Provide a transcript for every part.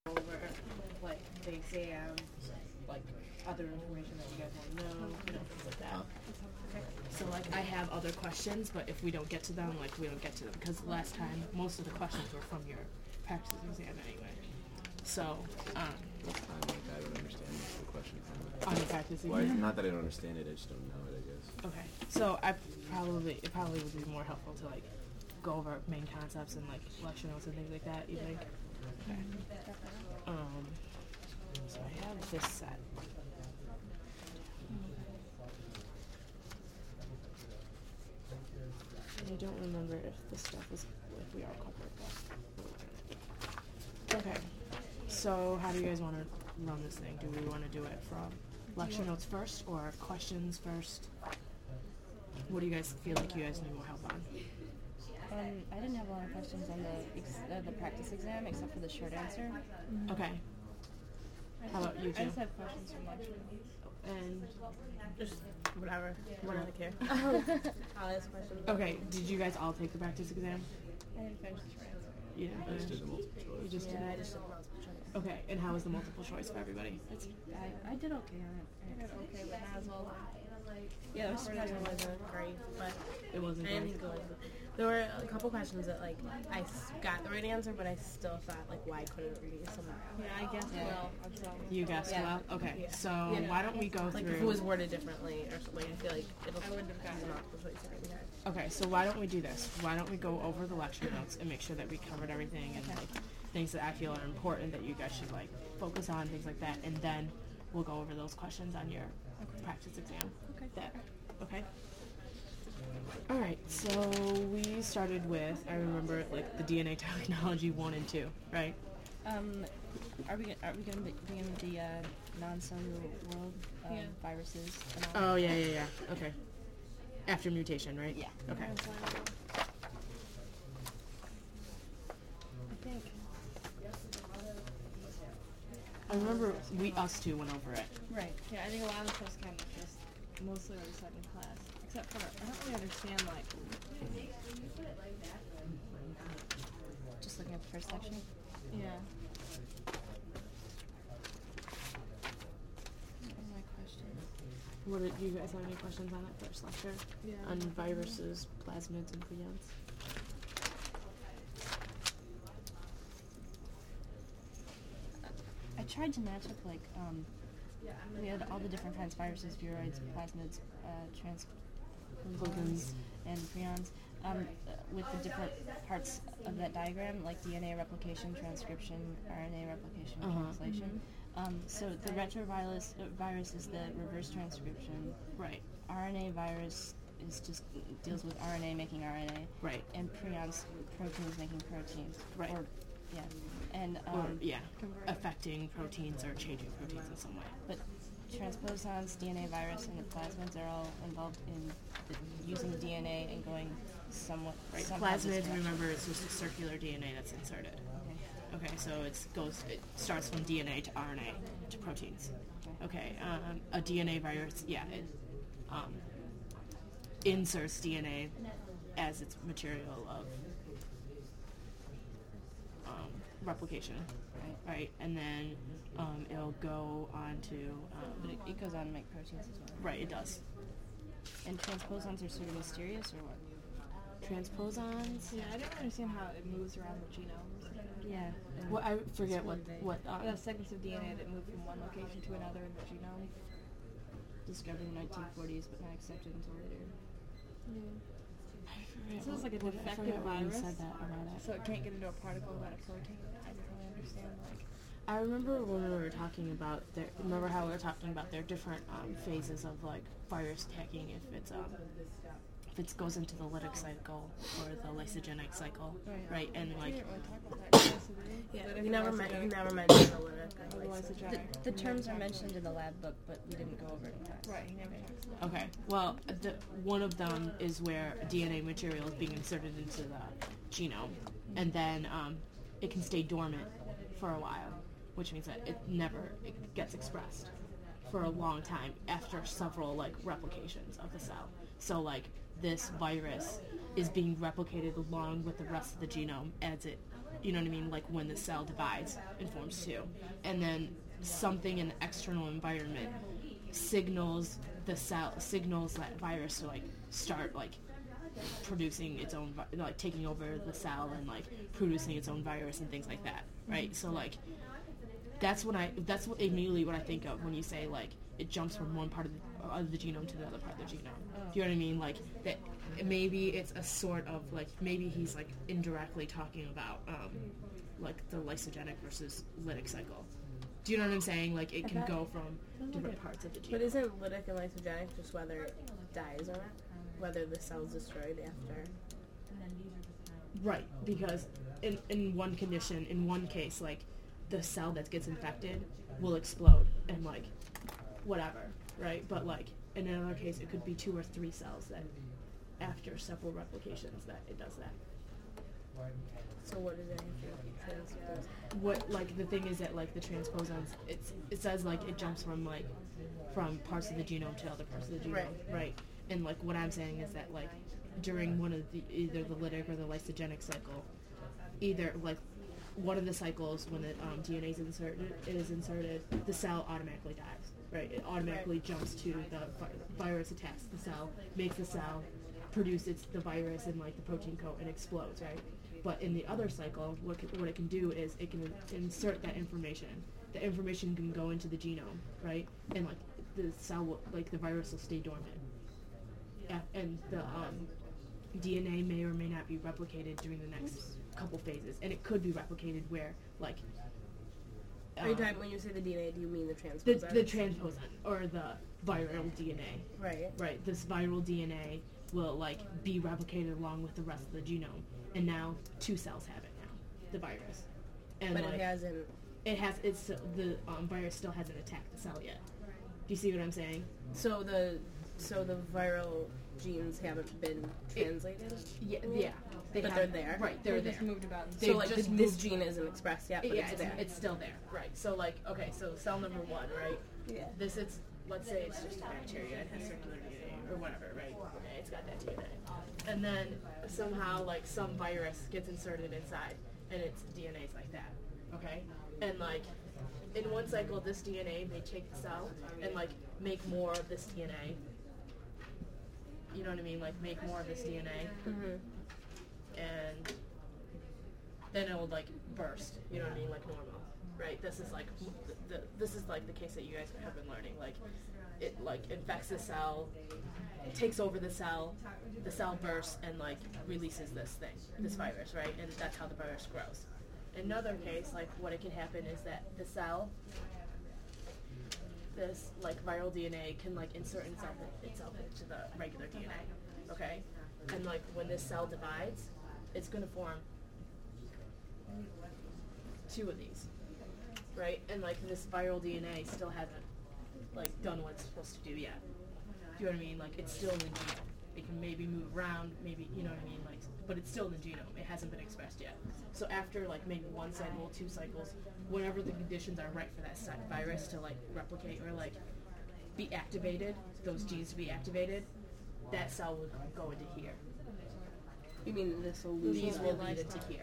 over like the exam, like other information that you guys want to know, things like that. Okay. So like I have other questions, but if we don't get to them, like we don't get to them because last time most of the questions were from your practice exam anyway. So I don't understand most of the questions. On the practice exam. Well, not that I don't understand it, I just don't know it, I guess. Okay. So it probably would be more helpful to like go over main concepts and like lecture notes and things like that. You think? Okay. So I have this set. I don't remember if this stuff was if we all covered that. Okay. So how do you guys want to run this thing? Do we want to do it from lecture notes first or questions first? What do you guys feel like you guys need more help on? I didn't have a lot of questions on the practice exam except for the short answer. Mm-hmm. Okay. How about you two? I just have questions from lecture. And Just whatever. I don't really care. I'll ask questions. okay, did you guys all take the practice exam? I didn't finish the short answer. Yeah. I just did the multiple choice. You just did. I just did multiple choice. Okay, and how was the multiple choice for everybody? I did okay on it. I did okay, but not as well. Yeah, the surprise wasn't great, but It wasn't I didn't great. think it was. There were a couple questions that like I got the right answer, but I still thought like why couldn't it be somewhere else? Yeah, I guess well. You guessed well? Okay, Yeah. so Yeah. why don't we go Like through... if it was worded differently or something, I feel like I wouldn't have gotten multiple choice already. Okay, so why don't we do this? Why don't we go over the lecture notes and make sure that we covered everything and like things that I feel are important that you guys should like focus on, things like that, and then we'll go over those questions on your practice exam. Okay. All right, so we started with, I remember like the DNA technology 1 and 2, right? Are we going to begin with the non-cellular world viruses and all? Oh, yeah. Okay. After mutation, right? Yeah. Okay. I think. I remember us two went over it. Right. Yeah, I think a lot of stuff's kind of just mostly already said in class, except for I don't really understand like. Just looking at the first section. Yeah. What are my questions? What did you guys have any questions on that first lecture? Yeah. On viruses, plasmids, and prions? I tried to match up like we had all the different kinds of viruses, viroids, plasmids, transposons, and prions, with the different parts of that diagram, like DNA replication, transcription, RNA replication, translation. So the retrovirus virus is the reverse transcription. Right. RNA virus is just deals with RNA making RNA. Right. And prions, proteins making proteins. Right. And affecting proteins or changing proteins in some way. But transposons, DNA virus, and the plasmids are all involved in using DNA and going somewhat. Right. somehow this Plasmids, direction. remember, it's just a circular DNA that's inserted. Okay, so it starts from DNA to RNA to proteins. Okay, a DNA virus, it inserts DNA as its material of replication, right? And then it'll go on to... But it goes on to make proteins as well. Right, it does. And transposons are sort of mysterious, or what? Transposons? Yeah, I don't understand how it moves around the genome. Yeah. Well, I forget what The segments of DNA that move from one location to another in the genome. Discovered in the 1940s, but not accepted until later. So it's like a defective I forget when you virus. said that about it. So it can't get into a particle about a protein. I don't really understand. I remember when we were talking about remember how we were talking about their different phases of like virus tagging, if it goes into the lytic cycle or the lysogenic cycle, right? And like We didn't really talk about that. You never mentioned the lytic. The terms are mentioned in the lab book, but we didn't go over it in class. Right, he never talks about okay, well, one of them is where DNA material is being inserted into the genome, and then it can stay dormant for a while, which means that it gets expressed for a long time after several like replications of the cell. So like this virus is being replicated along with the rest of the genome as it you know what I mean, like when the cell divides and forms two. And then something in the external environment signals that virus to like start like producing its own like taking over the cell and like producing its own virus and things like that, right? So like that's what immediately what I think of when you say like it jumps from one part of the genome to the other part of the genome. Do you know what I mean? Like that maybe it's a sort of like maybe he's like indirectly talking about like the lysogenic versus lytic cycle. Do you know what I'm saying? Like it can go from different parts of the genome. But isn't lytic and lysogenic just whether it dies or not? Whether the cell's destroyed after? Right, because in one condition, in one case, like the cell that gets infected will explode and like whatever, right? But like in another case, it could be 2 or 3 cells that after several replications that it does that. So what does it transpose? What like the thing is that like the transposons, it says like it jumps from parts of the genome to other parts of the genome, right? And like what I'm saying is that like during one of either the lytic or the lysogenic cycle, either like one of the cycles when the DNA is inserted, the cell automatically dies, right? It automatically jumps to the virus attacks the cell, makes the cell produce the virus and like the protein coat and explodes, right? But in the other cycle, what it can do is it can insert that information. The information can go into the genome, right? And like the cell will, like the virus will stay dormant. And the DNA may or may not be replicated during the next couple phases, and it could be replicated where, like, Are you talking, when you say the DNA, do you mean the transposon? The transposon, or the viral DNA. Right. Right, this viral DNA will, like, be replicated along with the rest of the genome, and now 2 cells have it now, the virus. And but like, it hasn't... the virus still hasn't attacked the cell yet. Do you see what I'm saying? So the viral genes haven't been translated? Yeah. But they're there? Right, they're there. just moved about. So like this gene isn't expressed yet, but yeah, it's there. it's still there. Right. So like, okay, so cell number 1, right? Yeah. This is, let's say it's just a bacteria, it has circular DNA or whatever, right? Okay, it's got that DNA. And then somehow like some virus gets inserted inside and its DNA's like that. Okay? And like in one cycle this DNA may take the cell and like make more of this DNA. You know what I mean? Like make more of this DNA. Mm-hmm. And then it will like burst, you know what I mean, like normal, right? This is like the case that you guys have been learning. Like it like infects the cell, it takes over the cell bursts and like releases this virus, right? And that's how the virus grows. In another case, like what it can happen is that the cell, this like viral DNA can like insert itself into the regular DNA, okay? And like when this cell divides, it's going to form 2 of these, right? And like this viral DNA still hasn't like done what it's supposed to do yet. Do you know what I mean? Like it's still in the genome. It can maybe move around, maybe, you know what I mean? Like, but it's still in the genome. It hasn't been expressed yet. So after like maybe 1 cycle, 2 cycles, whenever the conditions are right for that virus to like replicate or like be activated, those genes to be activated, that cell will go into here. You mean this will lose? These will lead into here.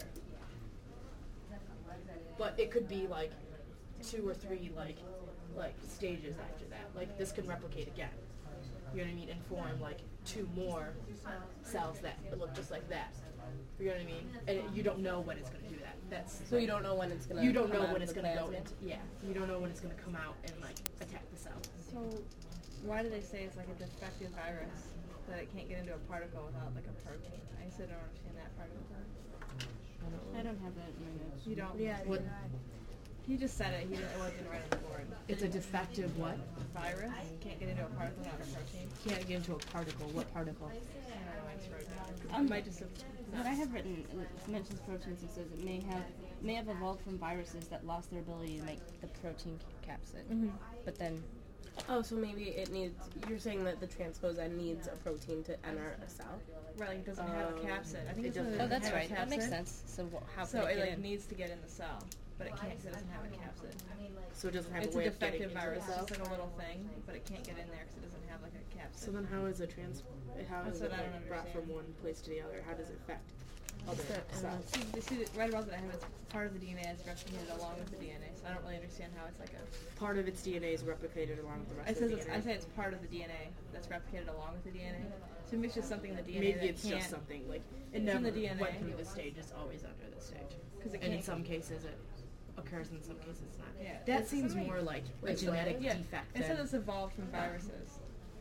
But it could be like 2 or 3 like stages after that. Like this can replicate again. You know what I mean? And form like 2 more cells that look just like that. You know what I mean? And you don't know when it's going to do that. That's so you don't know when it's going to. You don't know when it's going to go into. Yeah. You don't know when it's going to come out and like attack the cell. So why do they say it's like a defective virus that it can't get into a particle without like a protein? I still don't understand that part of it. I don't have that in my notes. You don't? Yeah. What? He just said it. It wasn't right on the board. It's a defective what? Virus can't get into a particle without a protein. Can't get into a particle. What particle? I don't know why it's wrote down. It might just have. What I have written mentions proteins and says it may have evolved from viruses that lost their ability to make the protein capsid. Mm-hmm. But then, Oh, so maybe it needs. You're saying that the transposon needs a protein to enter a cell. Right, like it doesn't have a capsid. I think It it's doesn't. oh, that's right. Capsid. That makes sense. So how So can it it like get in? needs to get in the cell, but it can't because it doesn't have a capsid. So it doesn't have It's a a way of getting defective into virus. the It's cell. just like a little thing, but it can't get in there because it doesn't have like a capsid. So then how is it That's like what I don't brought from understand. one place to the other? How does it affect? other cells. See, right above that I have it's part of the DNA that's replicated along with the DNA, so I don't really understand how it's like a... Part of its DNA is replicated along with the rest I of said the it's, DNA. I say it's part of the DNA that's replicated along with the DNA. So maybe it's just something in the DNA Maybe that it's can't... just something like it in never the DNA. went through this stage. It's always under this stage. 'Cause it And in can't- some cases it occurs, in some cases not. Yeah. That It's seems something- more like a Wait, genetic Yeah, defect. it said than- it's evolved from viruses.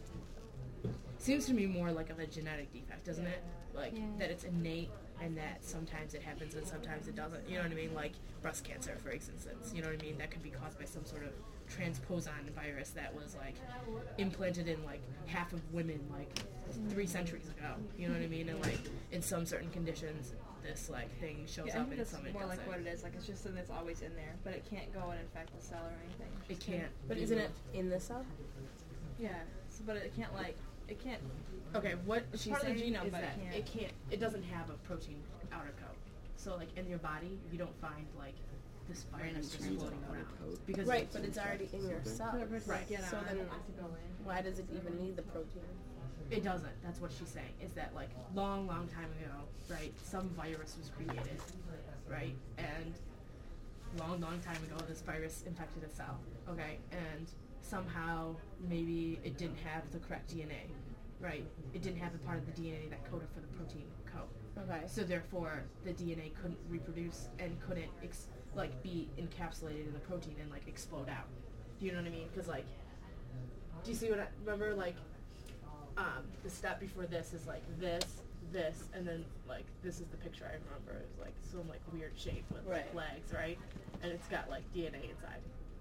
Seems to me more like of a genetic defect, doesn't it? Like Yeah. that it's innate and that sometimes it happens and sometimes it doesn't. You know what I mean? Like breast cancer, for instance. You know what I mean? That could be caused by some sort of transposon virus that was like implanted in like half of women like 3 centuries ago. You know what I mean? And like in some certain conditions, this like thing shows Yeah, I up think and that's some it more doesn't. like what it is. Like it's just something that's always in there, but it can't go and infect the cell or anything. It can't. But be isn't it moved. in the cell? Yeah, so, but it can't like it can't. Okay, what It's she's part of the saying genome, is but that it can't. it doesn't have a protein outer coat. So like in your body, you don't find like this virus just Needs an floating outer around coat. because Right, but it's already in your Something. cells. Right. Get So on then, it to go in. why does it even need the protein? it doesn't. That's what she's saying. Is that like long time ago, right? Some virus was created, right? And long time ago, this virus infected a cell. Okay, and somehow maybe it didn't have the correct DNA, right? It didn't have the part of the DNA that coded for the protein code. Okay. So therefore, the DNA couldn't reproduce and couldn't be encapsulated in the protein and like explode out. Do you know what I mean? Because like, do you see what I remember? Like, the step before this is like this, and then like this is the picture I remember. It's like some like weird shape with like Right. legs, right? And it's got like DNA inside,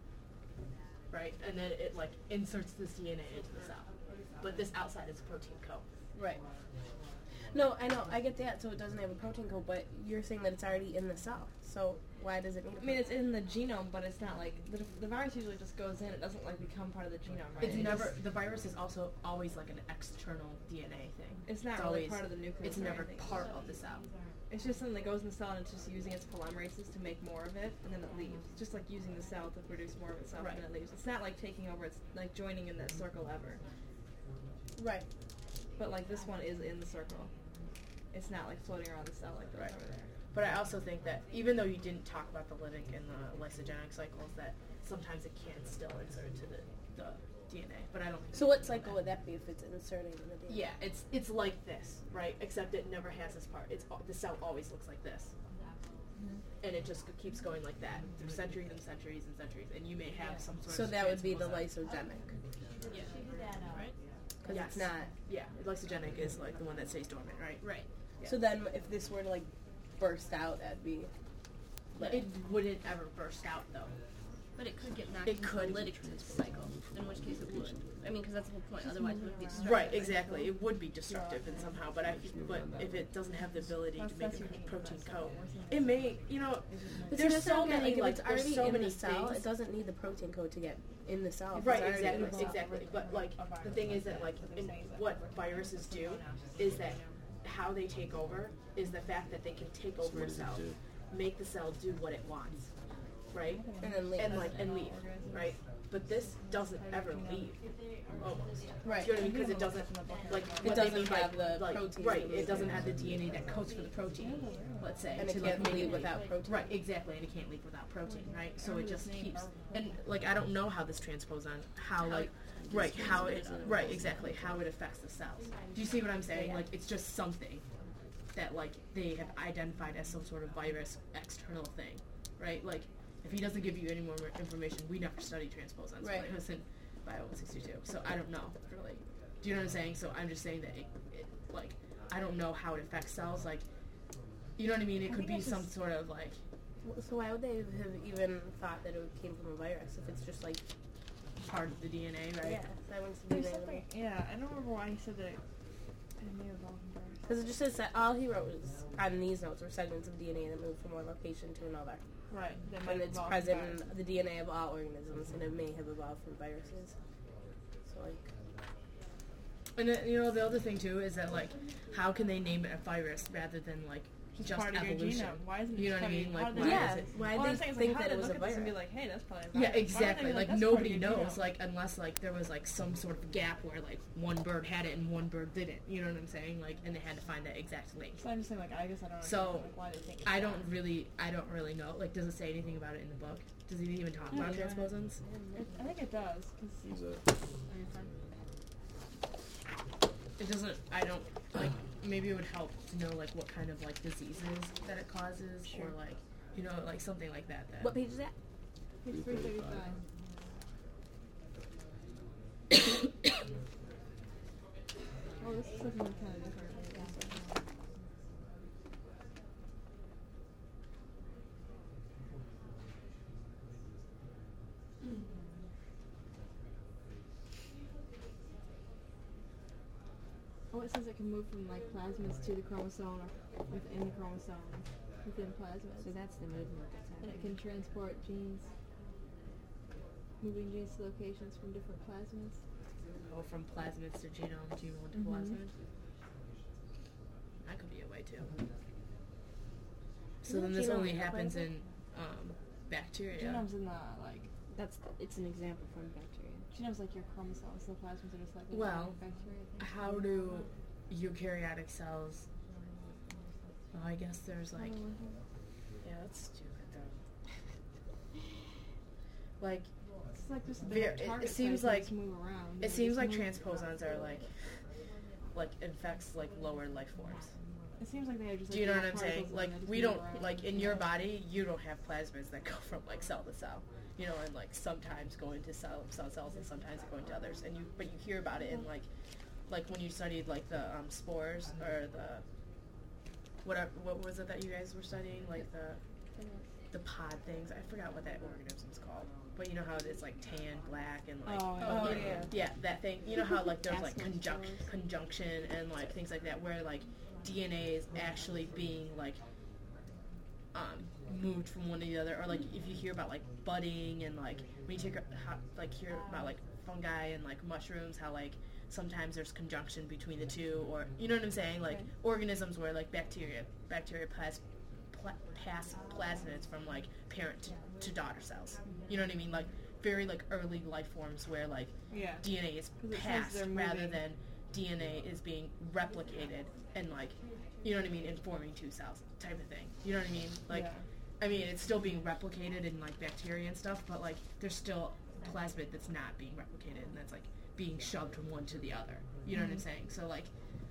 right? And then it like inserts this DNA into the cell, but this outside is a protein coat. Right. No, I know, I get that, so it doesn't have a protein code, but you're saying that it's already in the cell. So why does it need a I mean, it's protein? in the genome, but it's not like the virus usually just goes in. It doesn't like become part of the genome, right? It's It never just- the virus is also always like an external DNA thing. It's not really always part of the nucleus. It's or never anything. part of the cell. It's just something that goes in the cell and it's just using its polymerases to make more of it, and then it leaves. It's just like using the cell to produce more of itself, Right. and then it leaves. It's not like taking over. It's like joining in that circle ever. Right. But like this one is in the circle. It's not like floating around the cell like the Right. over there. But I also think that even though you didn't talk about the lytic and the lysogenic cycles, that sometimes it can still insert into the DNA. But I don't think So what cycle would that be if it's inserting in the DNA? Yeah, it's like this, right? Except it never has this part. The cell always looks like this, and it just keeps going like that through centuries and centuries and centuries. And you may have some sort So of that would be the transposon. lysogenic. Yeah. Right? Because Yes. it's not. Yeah, lysogenic is like the one that stays dormant, right? Right. Yeah. So then if this were to like burst out, that'd be. It wouldn't ever burst out though. But it could get knocked It into could. the lytic cycle, in which case it would. I mean, because that's the whole point. Otherwise, it would be destructive. Right, exactly. It would be destructive and somehow, but if it doesn't have the ability to make a protein coat, it may, But there's see, that's so not many, like, like, if it's there's already so in many the cell, things. it doesn't need the protein code to get in the cell. If Right, it's already in the exactly, cell. exactly. But like the thing is that like what viruses do is that how they take over is the fact that they can take over what a does it cell, do? make the cell do what it wants, right? And then leave. And leave, right? But this doesn't ever leave, almost. Right. Do you know what I mean? Because it doesn't, like, It what they doesn't mean by, have the like, protein right, to it move doesn't it. have the DNA that codes for the protein, let's say. And it to, can't make leave it without protein. Right, exactly, and it can't leave without protein, right? So it just keeps, and, like, I don't know how this transposon, how exactly, how it affects the cells. Do you see what I'm saying? Like, it's just something that, like, they have identified as some sort of virus external thing, right? Like, if he doesn't give you any more information, we never studied transposons Right. when it was in Bio 162, so I don't know, really. Do you know what I'm saying? So I'm just saying that it like, I don't know how it affects cells, like, you know what I mean? It could be some sort of, like, So why would they have even thought that it came from a virus if it's just like part of the DNA, right? yeah, that one's There's DNA. something. Yeah, I don't remember why he said that it may evolve from virus. Because it just says that all he wrote was on these notes were segments of DNA that move from one location to another, Right. That and might it's evolve from present virus. in the DNA of all organisms, and it may have evolved from viruses. So like, And then, the other thing too is that, like, how can they name it a virus rather than, like, just part of your evolution. genome. Why isn't it You know just what I part of mean? your- Like, how did why they- Yeah, is it? why Well, they I'm saying is, think how that did it they was a look at this and be virus? like, hey, that's probably a Yeah, virus? Why would they exactly. be Like that's nobody part of your knows. genome? Like unless like there was like some sort of gap where like one bird had it and one bird didn't. You know what I'm saying? Like, and they had to find that exact link. So I'm just saying, like, I guess I don't So, understand, like, why they think it's I that. don't really know. Like, does it say anything about it in the book? Does it even talk about Yeah. transposons? I think it does. Use it. It doesn't. I don't like. Maybe it would help to know like what kind of like diseases that it causes, or like like something like that. That What page is that? Page 335. Oh, this is looking kind of different. Oh, it says it can move from like plasmids to the chromosome or within the chromosome, within plasmids. So that's the movement that's And happening. it can transport genes, moving genes to locations from different plasmids. go from plasmids to genome to Mhm. plasmid. That could be a way too. So Isn't then this genome only a happens plasmid? in bacteria. Genome's in the like. It's an example from bacteria. Genome's like your chromosomes. The plasmids are just like Well, bacteria. How do eukaryotic cells? Well, I guess there's like, yeah, that's stupid though. Like, It's like just Ver- the it target seems sites that like- just move around. it They seems just like move transposons are around. like infects like lower life forms. It seems like they are just. Do you know like what I'm little saying? particles Like and they just we move don't around. like in your body, you don't have plasmids that go from like cell to cell. You know, and like sometimes go into cells and sometimes go into others. And but you hear about it in like when you studied like the spores or the what was it that you guys were studying, like the pod things. I forgot what that organism's called. But you know how it's like tan, black, and like Oh, yeah. that thing. You know how like there's like Aspen spores. conjunction and like things like that, where like DNA is actually being like moved from one to the other, or like if you hear about like budding and like when you hear about like fungi and like mushrooms, how like sometimes there's conjunction between the two, or you know what I'm saying, like Right. organisms where like bacteria pass plasmids from like parent to daughter cells. You know what I mean? Like very like early life forms where like Yeah. DNA is 'Cause it says passed they're rather moving. than DNA is being replicated and like, you know what I mean, and forming two cells type of thing. You know what I mean? Like, Yeah. I mean, it's still being replicated in like bacteria and stuff, but like there's still plasmid that's not being replicated and that's like being shoved from one to the other. You know what I'm saying? So like,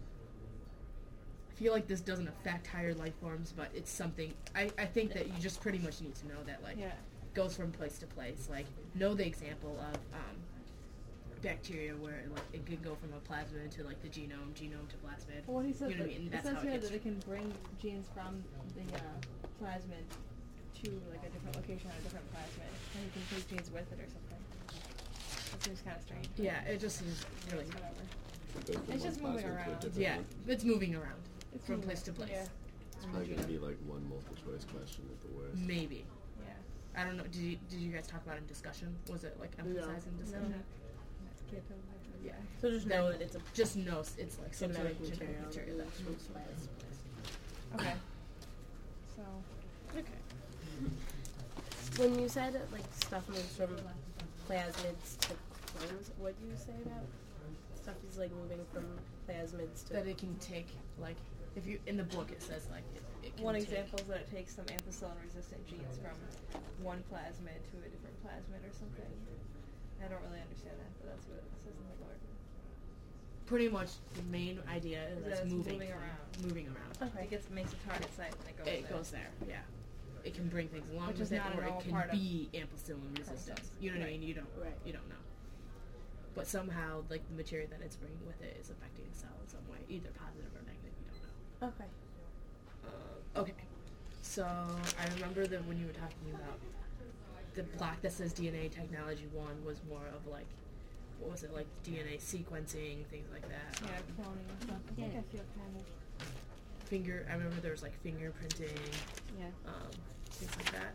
I feel like this doesn't affect higher life forms, but it's something. I think that you just pretty much need to know that like Yeah. goes from place to place. Like know the example of bacteria where like it can go from a plasmid to like the genome to plasmid. Well, what he says, You know what I mean? it That's says how it here gets- that it can bring genes from the plasmid to like a different location on a different plasmid, and you can take genes with it or something. That seems kind of strange. but Yeah, it just seems really. whatever. It goes from It's just one moving plasmid to a around. different Yeah, one. it's moving around It's from moving place to around. place. Yeah. It's probably gonna be like one multiple choice question at the worst. Maybe. Yeah. I don't know. Did you guys talk about it in discussion? Was it like emphasized in discussion? Can't tell me. Yeah. So just Then know that it's a Just knows it's like some sort genetic of genetic material. material that moves from place to place. Okay. So. Okay. When you said like stuff moves from plasmids to clones, what do you say about stuff is like moving from plasmids to? That it can take like if you in the book it says like it can One take, example is that it takes some ampicillin-resistant genes from one plasmid to a different plasmid or something. I don't really understand that, but that's what it says in the book. Pretty much the main idea is Is that that it's it's moving moving around. Moving around. Okay. Makes a target site and it goes It there. goes there. Yeah. It can bring things along Which with is it, not or at it all can part of be ampicillin resistant. chromosomes. You know what I Right. mean? You don't. Right. You don't know. But somehow, like the material that it's bringing with it is affecting the cell in some way, either positive or negative. You don't know. Okay. Okay. So I remember that when you were talking about the block that says DNA Technology 1 was more of like, what was it, like DNA sequencing, things like that. Yeah, cloning and stuff. I think Yeah. I feel kind of. I remember there was like fingerprinting, Yeah. things like that.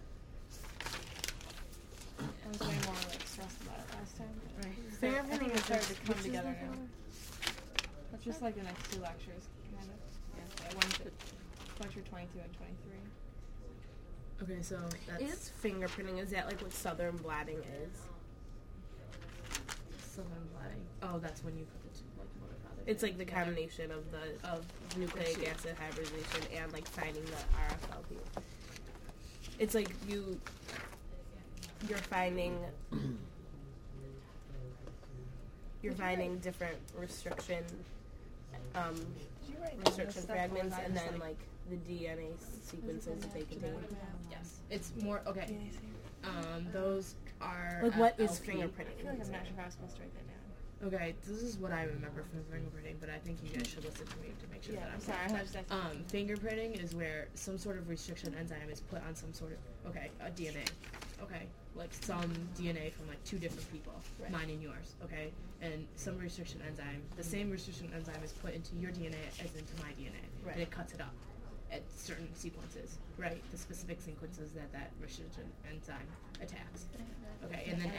I was way more like stressed about it last time. But Right. so I think it started to come Which is together the now. color? It's just like the next two lectures, kind of. Yeah, Wednesday. lecture 22 and 23. Okay, so that's Is fingerprinting, is that like what southern blotting is? southern blotting. Oh, that's when you put the like mother. It's like the combination of nucleic acid hybridization and like finding the RFLP. It's like you're finding different restriction fragments and then like the DNA sequences they contain. Yes, it's more okay. Those are Like what is LP. I feel like fingerprinting? I'm not sure if I was supposed to write that down. Okay, this is what I remember from fingerprinting, but I think you guys should listen to me to make sure Yeah, that I'm sorry. I was just fingerprinting is where some sort of restriction enzyme is put on some sort of a DNA. Okay, like some DNA from like two different people, Right. mine and yours. Okay, and some restriction enzyme, the same restriction enzyme is put into your DNA as into my DNA, Right. and it cuts it up at certain sequences, right? The specific sequences that restriction enzyme attacks. Okay, and then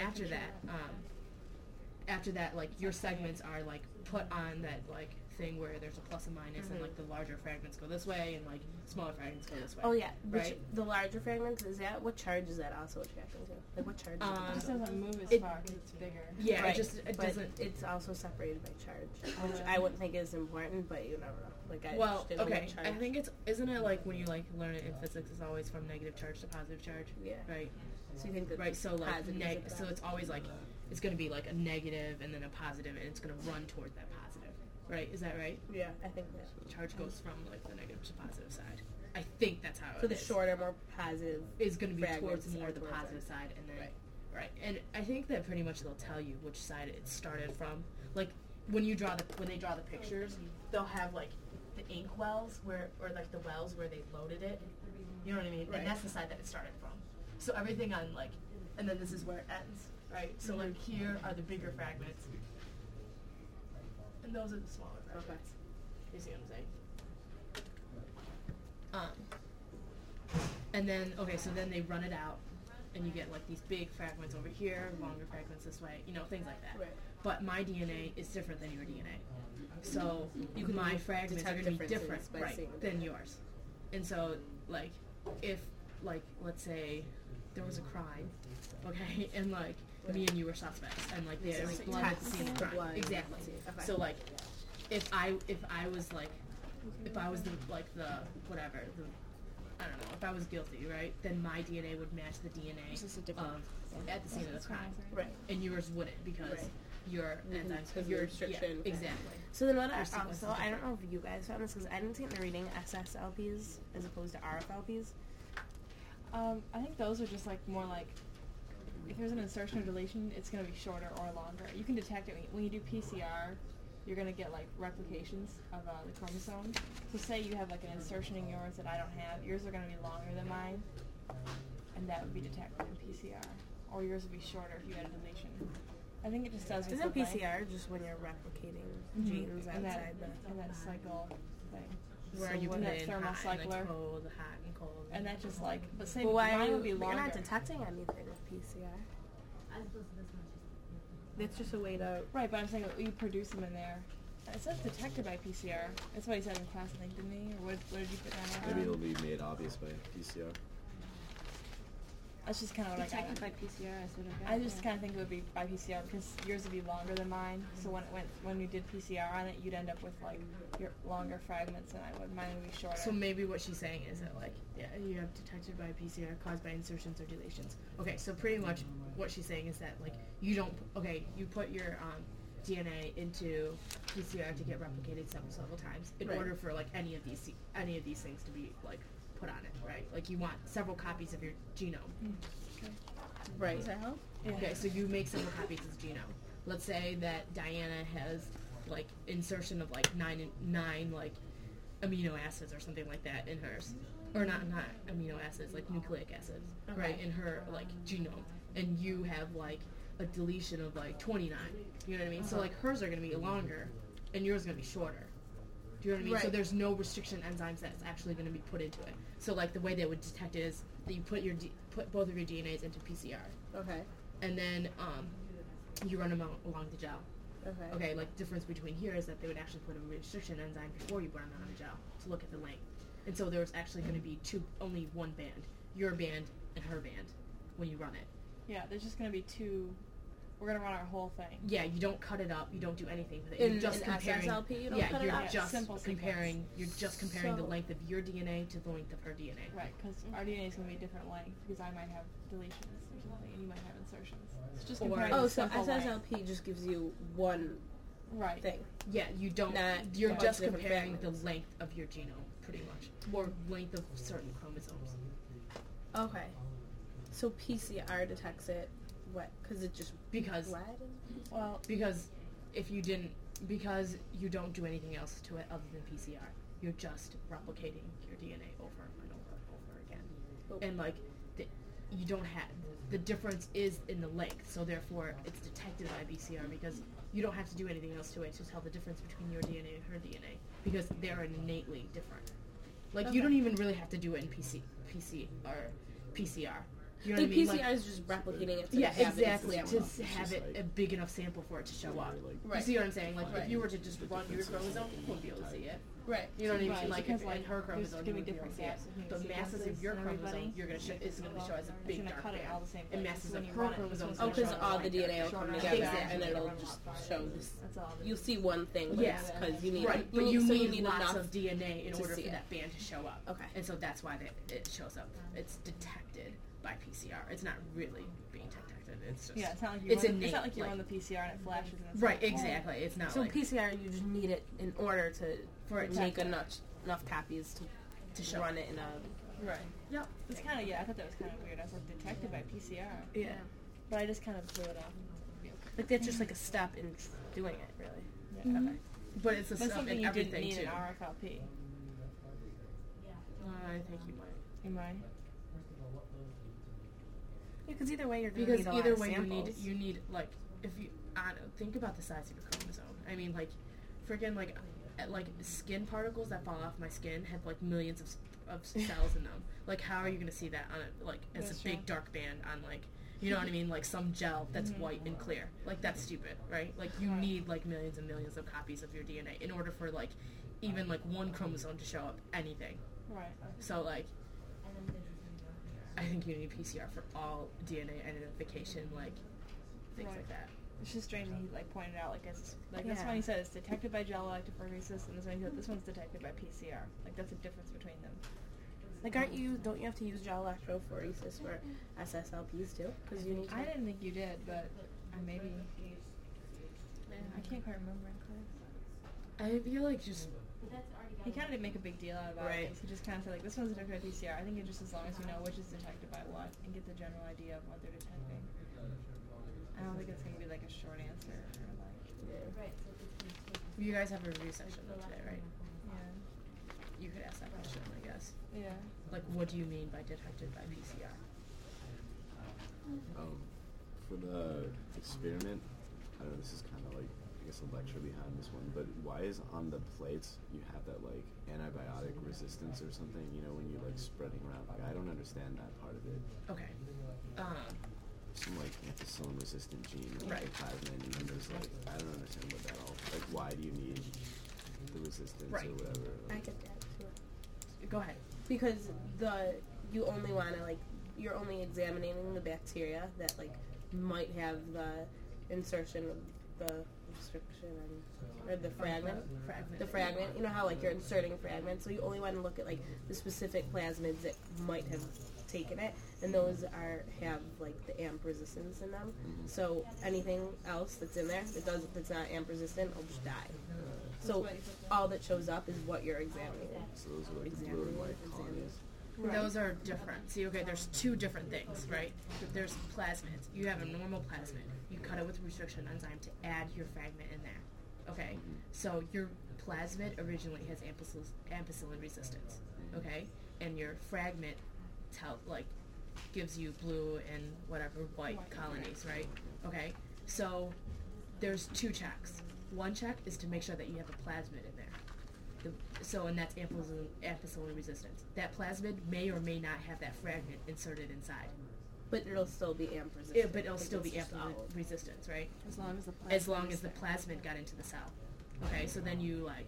after that, like your segments are like put on that like thing where there's a plus and minus, and like the larger fragments go this way, and like smaller fragments go this way. Oh yeah, right. the larger fragments, is that what charge is that also attracting to? Like what charge? it just doesn't move as it- far because it's bigger. Yeah, Right, it but doesn't. It's also separated by charge, which I wouldn't think is important, but you never know. Like I Well, just didn't know okay. what charge. I think isn't it like when you like learn it in physics, it's always from negative charge to positive charge, Yeah. right? So you think that Right. So like positive is the so it's always like it's going to be like a negative and then a positive, and it's going to run toward that positive, right? Is that right? Yeah, I think that. Charge goes from like the negative to positive side. I think that's how So it the is. shorter, more positive. Is going to be fragments towards more are the towards positive it. side, and then Right. and I think that pretty much they'll tell you which side it started from. Like when they draw the pictures, they'll have like the ink wells or like the wells where they loaded it. You know what I mean? Right. And that's the side that it started from. So everything on like, and then this is where it ends, right? So like here are the bigger fragments, and those are the smaller fragments. You see what I'm saying? And then so then they run it out, and you get like these big fragments over here, longer fragments this way, things like that. Right. But my DNA is different than your DNA, so You can my fragments are detect going to be differences different, by seeing right, the than yours. And so, like, if like let's say there was a crime, okay, and like me and you were suspects, and like they like blood at the scene of the crime, Blood. exactly. Okay. So like, if I was like, if I was the whatever, I don't know, if I was guilty, right, then my DNA would match the DNA This is a different at the scene of the crime, Right. and yours wouldn't because Right. your enzymes, Because of your restriction. yeah, exactly. So then what Their sequence also, is I don't know if you guys found this, because I didn't see it in the reading SSLPs as opposed to RFLPs. I think those are just like more like if there's an insertion or deletion, it's going to be shorter or longer. You can detect it when you do PCR. You're going to get like replications of the chromosome. So say you have like an insertion in yours that I don't have. Yours are going to be longer than mine, and that would be detected in PCR. Or yours would be shorter if you had a deletion. I think it just does. Isn't PCR just when you're replicating genes in outside that cycle thing? Where So you when put that it in thermal hot and cycler, like cold, hot and cold. and that just like, but say But why mine would be you're longer. not detecting anything with PCR. It's just a way to. Right, but I'm saying you produce them in there. It says detected by PCR. That's what he said in class, I think, didn't he? Or what did you put down? Maybe it'll be made obvious by PCR. That's just kind of what I got. Detected by PCR, I sort of got. I just kind of think it would be by PCR because yours would be longer than mine. So when we did PCR on it, you'd end up with like your longer fragments than I would. Mine would be shorter. So maybe what she's saying is that like, you have detected by PCR caused by insertions or deletions. Okay, so pretty much what she's saying is that like you put your DNA into PCR to get replicated several times in Right. order for like any of these things to be like put on it, right? Like you want several copies of your genome. Right. Does that help? Okay, so you make several copies of the genome. Let's say that Diana has like insertion of like nine like amino acids or something like that in hers, or not amino acids, like nucleic acids, right, in her like genome, and you have like a deletion of like 29. You know what I mean? So like hers are gonna be longer, and yours is gonna be shorter. Do you know what I mean? So Right. there's no restriction enzymes that's actually going to be put into it. So like the way they would detect it is that you put put both of your DNAs into PCR, Okay. and then you run them along the gel. Okay. Okay, like difference between here is that they would actually put a restriction enzyme before you put them on the gel to look at the length. And so there's actually going to be only one band, your band and her band, when you run it. Yeah, there's just going to be two. We're going to run our whole thing. Yeah, you don't cut it up. You don't do anything with it. In You're just comparing. SSLP, you don't cut it you're up? just Simple comparing. You're just comparing the So- length of your DNA to the length of her DNA. Right, because our DNA is going to be a different length, because I might have deletions or something, and you might have insertions. It's just Or- comparing Oh, the so simple length. SSLP just gives you one Right. thing. Yeah, you don't. Not You're a bunch just of different comparing the fragments. length of your genome, pretty much, or length of certain chromosomes. Okay. So PCR detects it, what? Because it just Because bled? Well, because if you didn't, because you don't do anything else to it other than PCR, you're just replicating your DNA over and over and over again. Oh. And like, you don't have the difference is in the length, so therefore it's detected by PCR because you don't have to do anything else to it to tell the difference between your DNA and her DNA because they're innately different. Like you don't even really have to do it in PC or PCR. You know Like what I mean? PCR is just replicating it to Yeah, have exactly. it. To It's have just it like- a big enough sample for it to show up. Like, Right. You see what I'm saying? Like Right. if you were to just run your chromosome, you wouldn't be able to see it. Right. You know what I mean? Right, Like because, if like, in her there's chromosome, gonna you be wouldn't be able different to see it. gaps between The the masses of sequences your and chromosome, everybody. you're gonna show, is going to show as a It's big gonna dark cut it band. all the same And place. masses When of you her run it, chromosomes. it's Oh, gonna because show all up the like DNA will shorter come and together Exactly. and it'll run just lots. show this. That's all. You'll see one thing, but Yeah. because you need Right, but you so need lots enough. of DNA in to order for see it. that band to show up. Okay. And so that's why it shows up. It's detected by PCR. It's not really being detected. It's just Yeah, it's not like you it's run, innate. it's not like you like- run the PCR and it flashes and it's right, like, oh. exactly. It's not So like PCR, you just need it in order to For it to make detect enough copies to show run it in a. Right. Yep. It's kind of, yeah, I thought that was kind of weird. I was like, detected by PCR. Yeah. But I just kind of blew it off. Like that's just like a step in doing it, really. Yeah. Okay. But it's the That's stuff something in you didn't everything need too. in RFLP. I think you might. You mind? Yeah, because either way you're gonna Because need a lot either of way samples. you need like if you I don't know, think about the size of your chromosome. I mean like freaking like skin particles that fall off my skin have like millions of cells in them. Like how are you gonna see that on a like as That's a big true. dark band on like you know what I mean like some gel that's white and clear. Like that's stupid, right? Like you Right. need like millions and millions of copies of your DNA in order for like even like one chromosome to show up anything. Right. So like I think you need PCR for all DNA identification, like things Right. like that. It's just strange that he like pointed out like it's like that's Yeah. when he said it's detected by gel electrophoresis and this one's detected by PCR. Like that's a difference between them. Like, don't you have to use gel electrophoresis for SSLPs too? Because you need to. I didn't think you did, but maybe. I can't quite remember in class. I feel like just He kind of didn't make a big deal out about Right. it. He just kind of said like this one's detected by PCR. I think it's just as long as you know which is detected by what and get the general idea of what they're detecting. I don't think it's gonna be like a short answer or like you guys have a review session though today, right? yeah. You could ask that question, I guess. Yeah. Like, what do you mean by detected by PCR? For the experiment, I don't know, this is kind of like, I guess, a lecture behind this one, but why is on the plates you have that, like, antibiotic resistance or something, you know, when you're, like, spreading around? Like, I don't understand that part of it. Okay. Some, like, ampicillin-resistant gene or Right. plasmid, and then there's, like, I don't understand what that all, like, why do you need the resistance Right. or whatever? I get that too. Go ahead. Because you only want to you're only examining the bacteria that like might have the insertion of the restriction or the fragment. Fragment. The fragment. You know how like you're inserting fragments, so you only want to look at like the specific plasmids that might have taken it, and those have like the AMP resistance in them. So anything else that's in there that's not AMP resistant will just die. So all that shows up is what you're examining. So those are, like, the blue Examining, and white examining. colonies. Right. Those are different. See, okay, there's two different things, right? There's plasmids. You have a normal plasmid. You cut it with restriction enzyme to add your fragment in there. Okay? So your plasmid originally has ampicillin resistance. Okay? And your fragment gives you blue and whatever white colonies, right? Okay? So there's two checks. One check is to make sure that you have a plasmid in there. And that's ampicillin resistance. That plasmid may or may not have that fragment inserted inside. But it'll still be AMP resistant. But it'll Like, still be it's just ampicillin all- resistance, right? As long as the As long as the plasmid got into the cell. Okay, so then you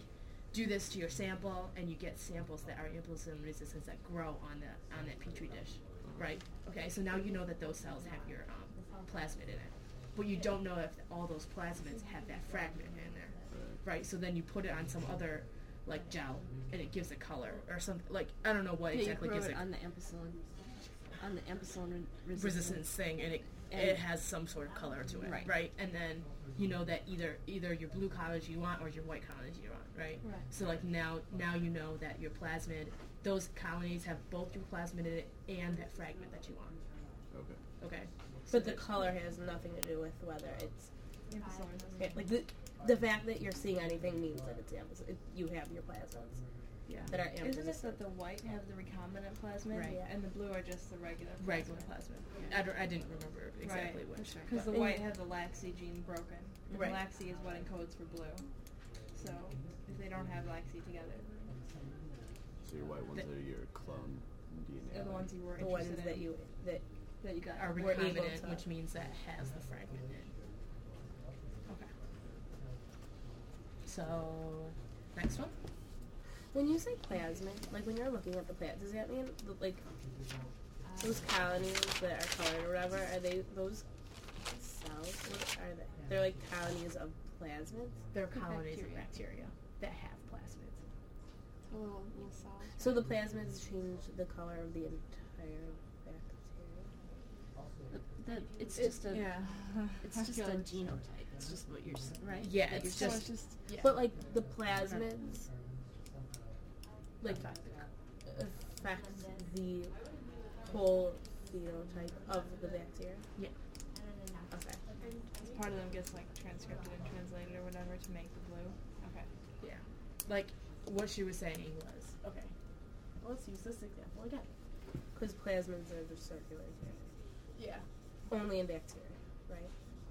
do this to your sample, and you get samples that are amplicillin resistant that grow on that petri dish, right? Okay, so now you know that those cells have your plasmid in it, but you don't know if all those plasmids have that fragment in there, right? So then you put it on some other like gel, and it gives a color or something. Like I don't know what exactly you gives grow it it on the ampicillin resistance thing, and it has some sort of color to it, right? And then you know that either your blue college you want or your white college you want, right? So like now you know that your plasmid, those colonies have both your plasmid in it and that fragment that you want. Okay. But the color has nothing to do with whether it's like the fact that you're seeing anything means that it's amplicillin. You have your plasmids. Yeah. That are Isn't it amplicillin. that the white have the recombinant plasmid, Right. and the blue are just the regular plasmid. I didn't remember exactly which. Because the but- white has the laxi gene broken. And Right. laxi is what encodes for blue. So if they don't have laxi together, So your white ones are your clone DNA. they're the ones you were The ones interested that in. you that you got. are We're able recombinant, to- which means that has the fragment in. Okay. So, next one. when you say plasmid, like when you're looking at the plant, does that mean like those colonies that are colored or whatever? Are they those cells? What are they? They're like colonies of plasmids. They're colonies of Bacteria. bacteria that have plasmids. It's a little cells. So the plasmids change the color of the entire bacteria. It's just a Yeah. it's I just feel a like- genotype. It's just what you're right. Yeah, That it's you're So just- it's just Yeah. But like the plasmids, like affect the whole phenotype of the bacteria. Yeah. Okay. part of them gets like transcripted and translated or whatever to make the blue. Okay. Yeah. Like, what she was saying was, okay, let's use this example again. Because plasmids are just circular here. Yeah. Only in bacteria, right?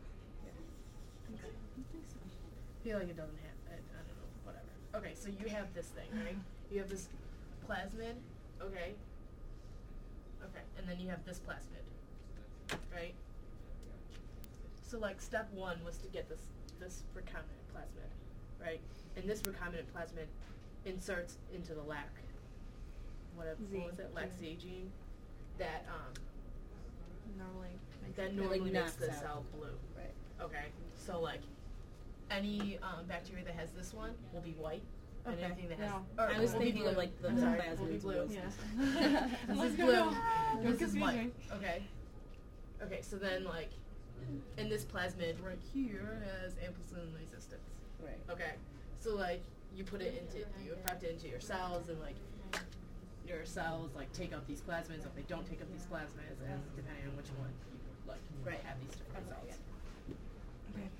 I feel like it doesn't have, I don't know, whatever. Okay, so you have this thing, right? You have this plasmid, okay? Okay, and then you have this plasmid, right? So, like, step one was to get this recombinant plasmid, right? And this recombinant plasmid inserts into the lac, what was it, lac Z gene, that, Normally. that It, normally like, makes knocks the out. cell blue. Right. Okay, so like any bacteria that has this one will be white, and Okay. anything that has No. or I was will be thinking of blue. like the I'm sorry, plasmids. will be blue. was- Yeah. This is Go, blue. go. Don't This is confuse white. me. Okay. Okay, so then like, in this plasmid right here has ampicillin resistance. Right. Okay, so like you put it into, you infect it into your cells, and like your cells like take up these plasmids. If they don't take up these plasmids, and depending on which one you like, Right. have these different Okay, cells. Okay.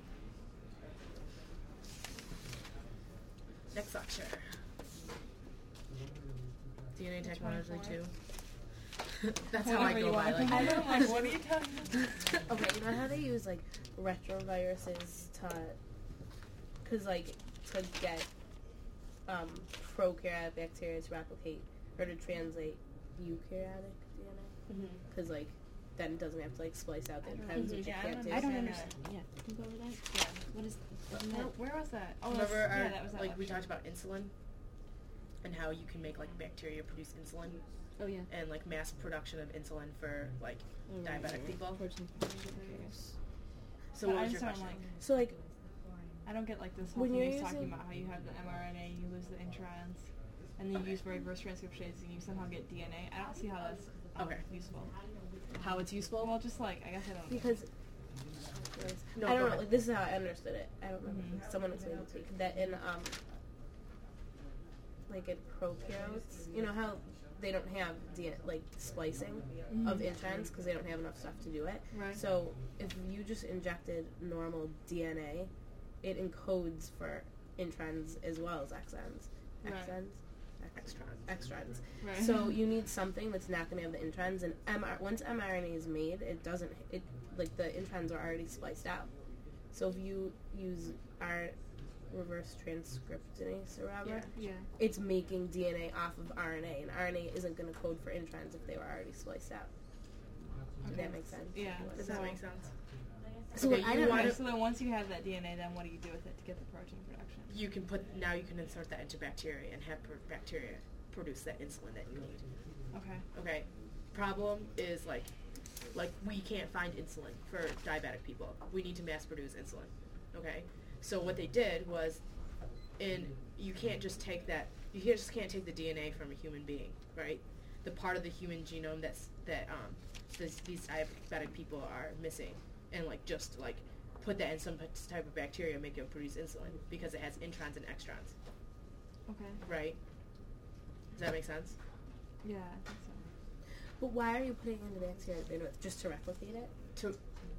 Next lecture. DNA technology 24. 2. That's how I Whatever go you by. want. Like, I'm like, what are you talking about? Okay, you know how they use like retroviruses to, cause like to get prokaryotic bacteria to replicate or to translate eukaryotic DNA, cause like then it doesn't have to like splice out the enzymes which Yeah, it can't do. I don't understand understand. Yeah, can you go over that? Yeah. What is? Isn't that? Where was that? Oh, remember that's, our, yeah, that was that like we lecture. talked about insulin and how you can make like bacteria produce insulin Oh yeah. and like mass production of insulin for like diabetic people. Protein. So But what I was just your don't question? like. So like I don't get like this whole When thing you're he's talking using- about how you have the mRNA, you lose the introns, and then you use reverse transcriptase and you somehow get DNA. I don't see how that's Okay. useful. How it's useful? Well, just like I guess I don't. because No, I go don't know. ahead. Like, this is how I understood it. I don't remember. Mhm. Someone explained it to me that in like in prokaryotes, you know how they don't have DNA, like splicing of introns because they don't have enough stuff to do it. Right. So if you just injected normal DNA, it encodes for introns as well as exons. Right. Extrons. Right. So you need something that's not going to have the introns, and once mRNA is made, it doesn't. It like the introns are already spliced out. So if you use our reverse transcriptase or whatever, Yeah. it's making DNA off of RNA, and RNA isn't going to code for introns if they were already spliced out. Does that make sense? Yeah. Does So that make sense? So Okay, I you don't want Okay, to. so then once you have that DNA, then what do you do with it to get the protein production? You can insert that into bacteria and have bacteria produce that insulin that you need. Okay. Okay. Problem is like we can't find insulin for diabetic people. We need to mass produce insulin. Okay. So what they did was, you can't just take that. You just can't take the DNA from a human being, right? The part of the human genome these diabetic people are missing, and just put that in some type of bacteria and make it produce insulin because it has introns and extrons, Okay. right? Does that make sense? Yeah, I think so. But why are you putting it in the bacteria? Just to replicate it?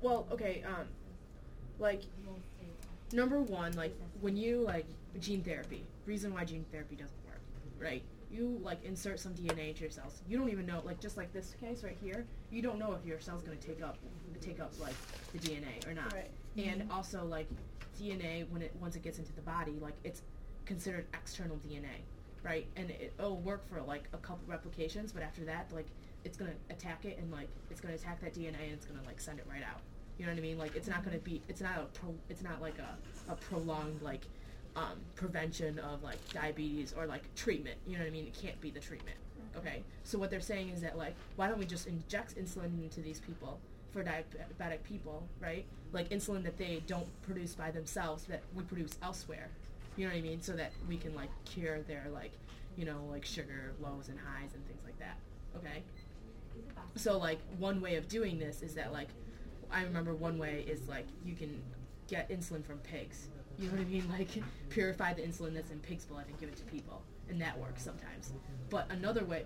Number one, when you gene therapy, reason why gene therapy doesn't work, right? You insert some DNA into your cells. You don't even know, just like this case right here, you don't know if your cell's gonna take up the DNA or not. Right. And also DNA once it gets into the body, it's considered external DNA, right? And it'll work for a couple replications, but after that, it's gonna attack it and it's gonna attack that DNA and it's gonna send it right out. You know what I mean? It's not gonna be. It's not a prolonged prevention of diabetes or treatment. You know what I mean? It can't be the treatment. Okay. So what they're saying is that why don't we just inject insulin into these people for diabetic people, right? Insulin that they don't produce by themselves that we produce elsewhere. You know what I mean? So that we can cure their sugar lows and highs and things like that. Okay. So one way of doing this is that I remember one way is you can get insulin from pigs. You know what I mean? Purify the insulin that's in pig's blood and give it to people, and that works sometimes. But another way,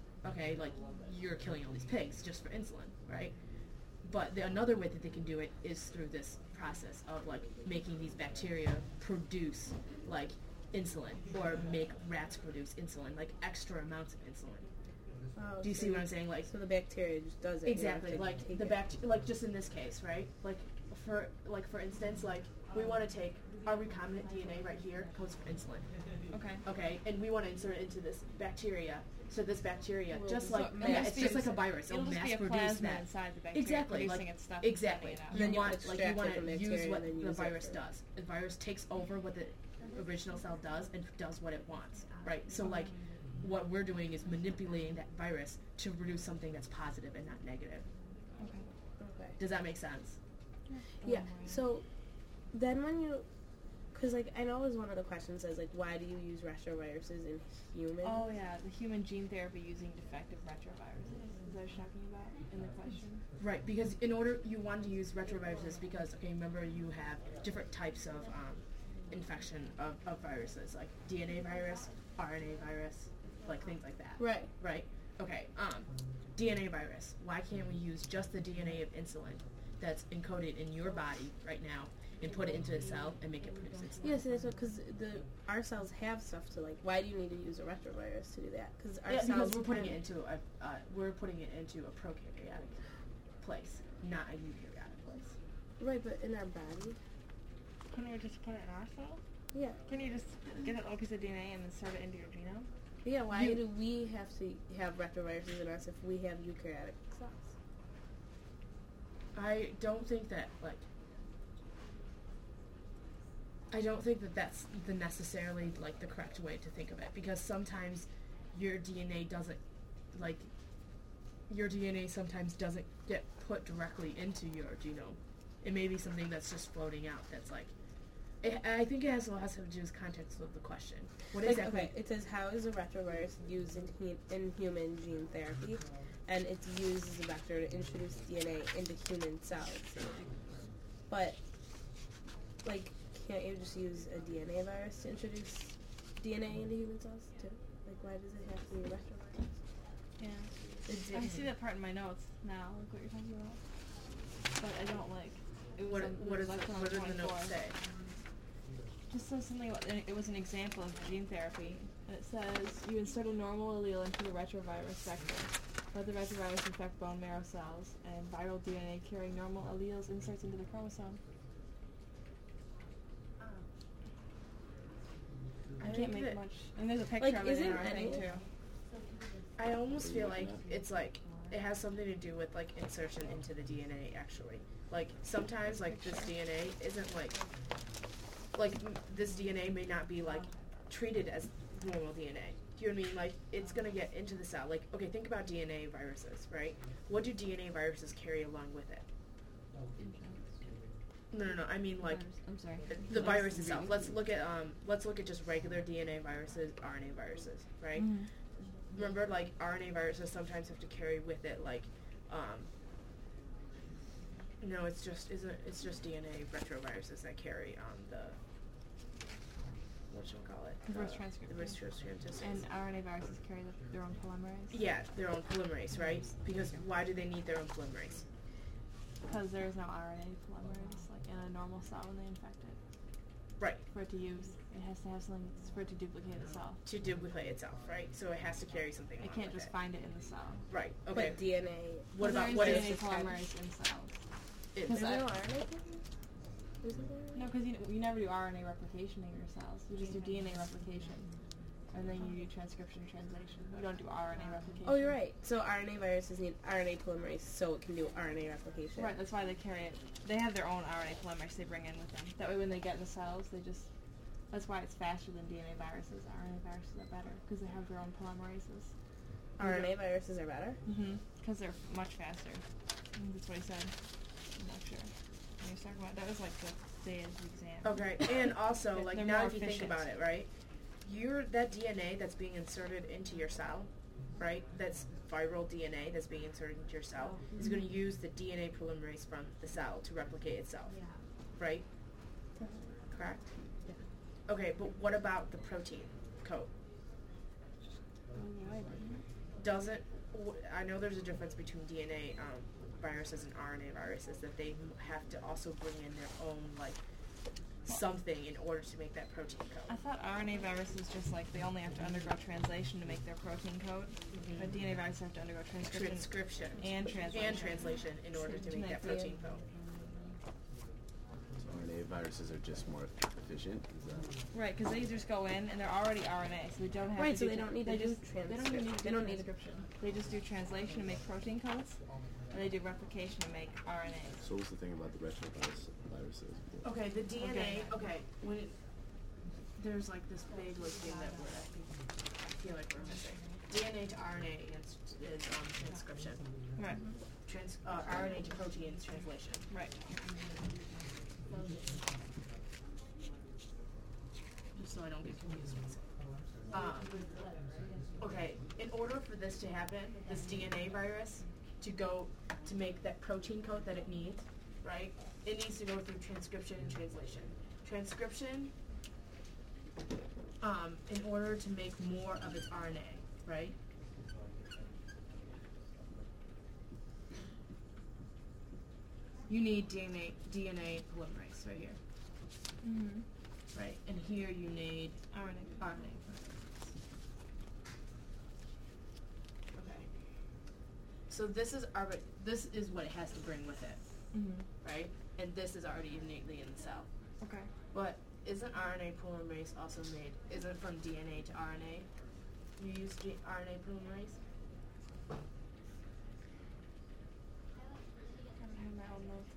you're killing all these pigs just for insulin, right? But another way that they can do it is through this process of making these bacteria produce insulin, or make rats produce insulin, extra amounts of insulin. Oh, Do you see what I'm saying? So the bacteria just does it. Exactly, just in this case, right? For instance, we want to take our recombinant DNA right here codes for insulin. Okay. Okay, and we want to insert it into this bacteria. So this bacteria, Well, just so it's just like a virus. It'll It'll just mass be a produce plasma that. inside the bacteria Exactly, producing its stuff. exactly. And sending it out. Then You you want can you extract want it from to bacteria use what and then the use it virus for- does. The virus takes over what the original cell does and does what it wants, right? So what we're doing is manipulating that virus to produce something that's positive and not negative. Okay. Does that make sense? Yeah. So then when you, because I know it was one of the questions says why do you use retroviruses in humans? Oh yeah, the human gene therapy using defective retroviruses. Is that what you're talking about in the question? Right, because you wanted to use retroviruses because, remember you have different types of infection of viruses, like DNA virus, RNA virus, things like that. Right. Right? Okay, DNA virus. Why can't we use just the DNA of insulin that's encoded in your body right now and put it into a cell and make it produce insulin? Yes, that's what, because our cells have stuff to why do you need to use a retrovirus to do that? Because our cells because we're putting it into a prokaryotic place, not a eukaryotic place. Right, but in our body. Couldn't we just put it in our cell? Yeah. Couldn't you just get that little piece of DNA and insert it into your genome? Yeah. Why do we have to have retroviruses in us if we have eukaryotic cells? I don't think that that's the necessarily the correct way to think of it, because sometimes your DNA sometimes doesn't get put directly into your genome. It may be something that's just floating out. That's I think it has to do with context of the question. What exactly? Okay, it says how is a retrovirus used in human gene therapy, and it's used as a vector to introduce DNA into human cells. But can't you just use a DNA virus to introduce DNA into human cells too? Why does it have to be a retrovirus? Yeah. I see that part in my notes now, what you're talking about. But I don't it was What does the note say? Just says something about, it was an example of gene therapy, and it says you insert a normal allele into the retrovirus vector. Let the retrovirus infect bone marrow cells, and viral DNA carrying normal alleles inserts into the chromosome. I can't make much. And there's a picture of it in our thing too. I almost feel like it's it has something to do with like insertion into the DNA actually. Like sometimes like this DNA isn't like this DNA may not be like treated as normal DNA. Do you know what I mean? Like it's gonna get into the cell. Like okay, think about DNA viruses, right? What do DNA viruses carry along with it? No. I mean like I'm sorry. the virus itself. Let's look at just regular DNA viruses, RNA viruses, right? Mm-hmm. Remember, like RNA viruses sometimes have to carry with it like, no, it's just DNA retroviruses that carry the whatchamacallit? Reverse transcription. Reverse transcription. And RNA viruses carry their own polymerase? Yeah, their own polymerase, right? Because why do they need their own polymerase? Because there is no RNA polymerase like in a normal cell when they infect it. Right. For it to use, it has to have something for it to duplicate itself. To duplicate itself, right? So it has to carry something. It can't just find it in the cell. Right. Okay. But DNA. What about what is DNA polymerase in cells? It's Is there no RNA? Isn't there? No, because you never do RNA replication in your cells. You just do DNA replication, and then you do transcription translation. You don't do RNA replication. Oh, you're right. So RNA viruses need RNA polymerase so it can do RNA replication. Right, that's why they carry it. They have their own RNA polymerase they bring in with them. That way when they get in the cells, that's why it's faster than DNA viruses. RNA viruses are better because they have their own polymerases. RNA viruses are better? Mm-hmm. Because they're much faster. I think that's what he said. I'm not sure. What he was talking about. That was like the day of the exam. Okay, and also, like, They're now more if you think efficient. about it, right? That DNA that's being inserted into your cell, right? That's viral DNA that's being inserted into your cell, is going to use the DNA polymerase from the cell to replicate itself, right? Correct? Yeah. Okay, but what about the protein coat? I know there's a difference between DNA viruses and RNA viruses, that they have to also bring in their own, like, something in order to make that protein I code. thought RNA viruses just like they only have to undergo translation to make their protein code, but DNA viruses have to undergo transcription and translation in order to make that make protein code. So RNA viruses are just more efficient? Is that... Right, because they just go in and they're already RNA, so they don't have Right, to so do they don't need to do transcription. They don't need transcription. They just do translation to make protein codes, and they do replication to make RNAs. So what was the thing about the retroviruses? Okay, the DNA. Okay, there's like this big like thing that I feel like we're missing. DNA to RNA is transcription. Right. RNA to protein is translation. Right. Just so I don't get confused. Okay, in order for this to happen, this DNA virus to make that protein code that it needs, right? It needs to go through transcription and translation. Transcription, in order to make more of its RNA, right? You need DNA polymerase right here, Mm-hmm. right? And here you need RNA. Okay. So this is what it has to bring with it, Mm-hmm. right? And this is already innately in the cell. Okay. But isn't RNA polymerase also made? Isn't from DNA to RNA? You use RNA polymerase? I don't have my own notes.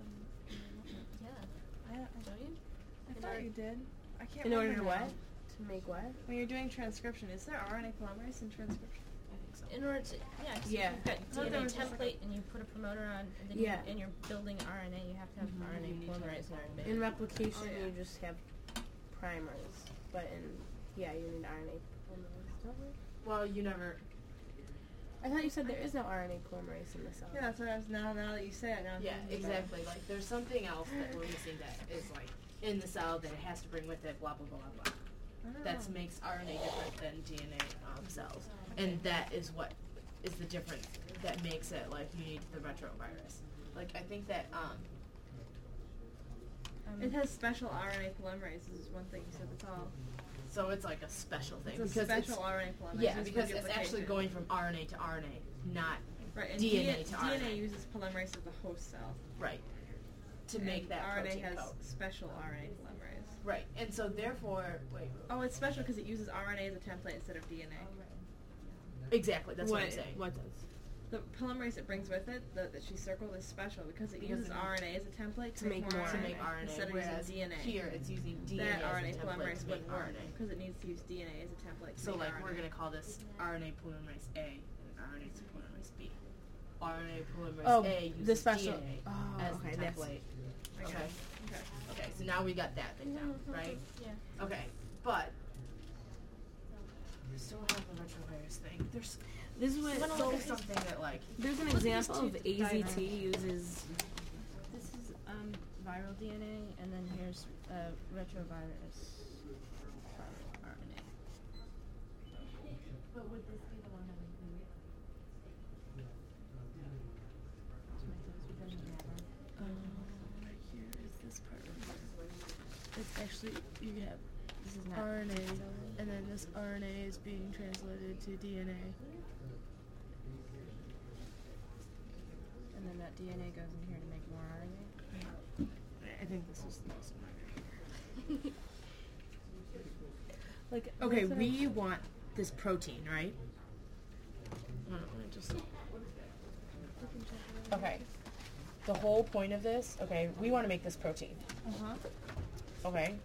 Don't you? I thought you did. I can't In order remember to now. what? To make what? When you're doing transcription, is there RNA polymerase in transcription? I think so. In order to, yeah, so Yeah. you've got thought there DNA was just like template and you put a promoter on, and then Yeah. and you're building RNA, you have to have You RNA need to polymerase in order to make In it. replication, Oh, yeah. you just have primers, but you need RNA polymerase, don't we? Well, you never. I thought you said there is no RNA polymerase in the cell. Yeah, that's what I was. Now that you say it, now. I'm Yeah, thinking about it. exactly. Like there's something else that we're missing that is like in the cell that it has to bring with it. Blah blah blah blah. That Oh. makes RNA different than DNA cells, and that is what is the difference that makes it like you need the retrovirus. Like I think that It has special RNA polymerases. Is one thing you said. That's all. so it's like a special thing It's a because special RNA polymerase. yeah, used for because it's actually duplication. going from RNA to RNA, not right, and DNA to DNA RNA. uses polymerase as the host cell. right to And make that RNA protein has code. special RNA polymerase. Right, and so therefore, wait, Oh, it's special because it uses RNA as a template instead of DNA. exactly. That's what I'm What- saying. What does? the polymerase it brings with it that she circled is special because it uses RNA as a template to make more to make RNA, instead of whereas using DNA. here it's using DNA That as RNA a template polymerase to make wouldn't work RNA. because it needs to use DNA as a template. To So make like RNA. we're gonna call this RNA polymerase A and RNA polymerase B. RNA polymerase A uses the special. DNA as the okay, that's template. Okay. Okay. Okay. Okay, so now we got that thing down, right? Yeah. Okay, but we still have the retrovirus thing. There's This is what. I want to look at something that like There's an Look at these example of two diagrams. AZT uses. This is viral DNA, and then here's retrovirus RNA. But would this be the one that we Right here is this part right here. It's actually, you have This is not RNA, and then this RNA is being translated to DNA. and then that DNA goes in here to make more RNA. I think this is the most important. Like Okay, we want this protein, right? Hold on, let me just. Okay. The whole point of this, okay, we want to make this protein. Okay.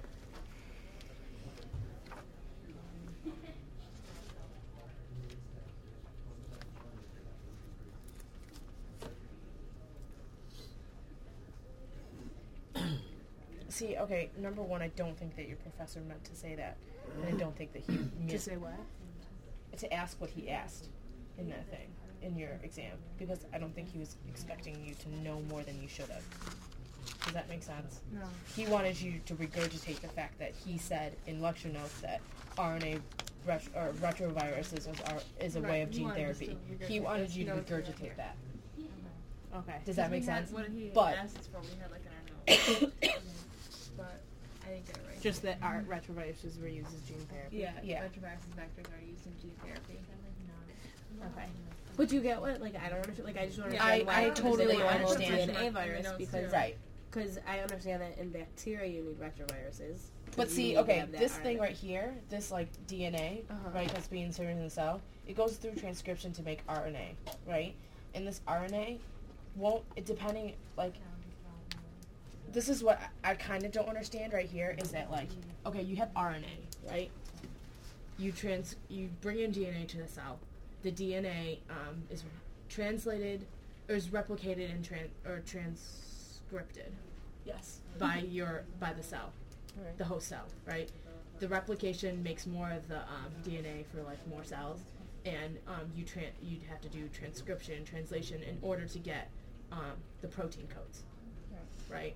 See, okay, number one, I don't think that your professor meant to say that. And I don't think that he meant To say what? to ask what he asked in that thing, in your exam. Because I don't think he was expecting you to know more than you should have. Does that make sense? No. He wanted you to regurgitate the fact that he said in lecture notes that RNA retroviruses is a way of gene therapy. He wanted you to regurgitate that. Okay. Does that make sense? What he But asked us for, we had like in our notes. But I didn't get it right. just that our retroviruses were used as gene therapy. Yeah. Yeah. Retroviruses vectors are used in gene therapy. Okay. But you get what? Like I don't understand. Like I just don't Yeah, understand why I it's totally a viral understand. DNA virus Notes because too. Right. because I understand that in bacteria you need retroviruses. 'Cause But you see, need to okay, have that this thing RNA. right here, this like DNA, right, that's being inserted in the cell, it goes through transcription to make RNA, right? And this RNA won't, it depending, like, this is what I kind of don't understand right here, is that like, okay, you have RNA, right? You bring in DNA to the cell. The DNA is translated, or is replicated and transcripted, yes, by the cell. Right. The host cell, right? The replication makes more of the DNA for like more cells, and you'd have to do transcription and translation in order to get the protein codes, right?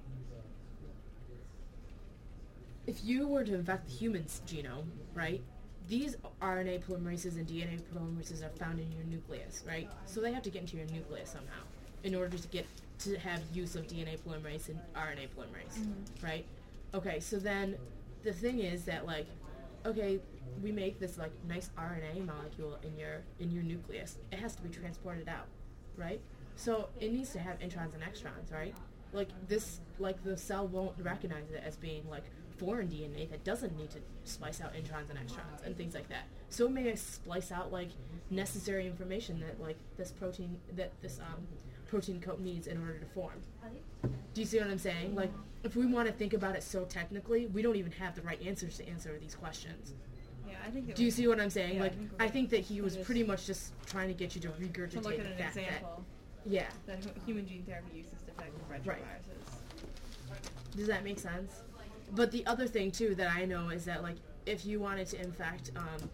If you were to infect the human's genome, right? These RNA polymerases and DNA polymerases are found in your nucleus, right? So they have to get into your nucleus somehow in order to have use of DNA polymerase and RNA polymerase, right? Okay, so then the thing is that like, okay, we make this like nice RNA molecule in your nucleus. It has to be transported out, right? So it needs to have introns and extrons, right? Like this, like the cell won't recognize it as being like foreign DNA that doesn't need to splice out introns and extrons and things like that. So it may splice out like necessary information that like this protein code needs in order to form. Do you see what I'm saying? Like, if we want to think about it so technically, we don't even have the right answers to answer these questions. Yeah, I think. Do you see what I'm saying? Yeah, like, I I think that he was pretty much just trying to get you to regurgitate to look at the an fact example that, yeah. that human gene therapy uses to detect retroviruses. Right. Does that make sense? But the other thing too that I know is that like, if you wanted to infect,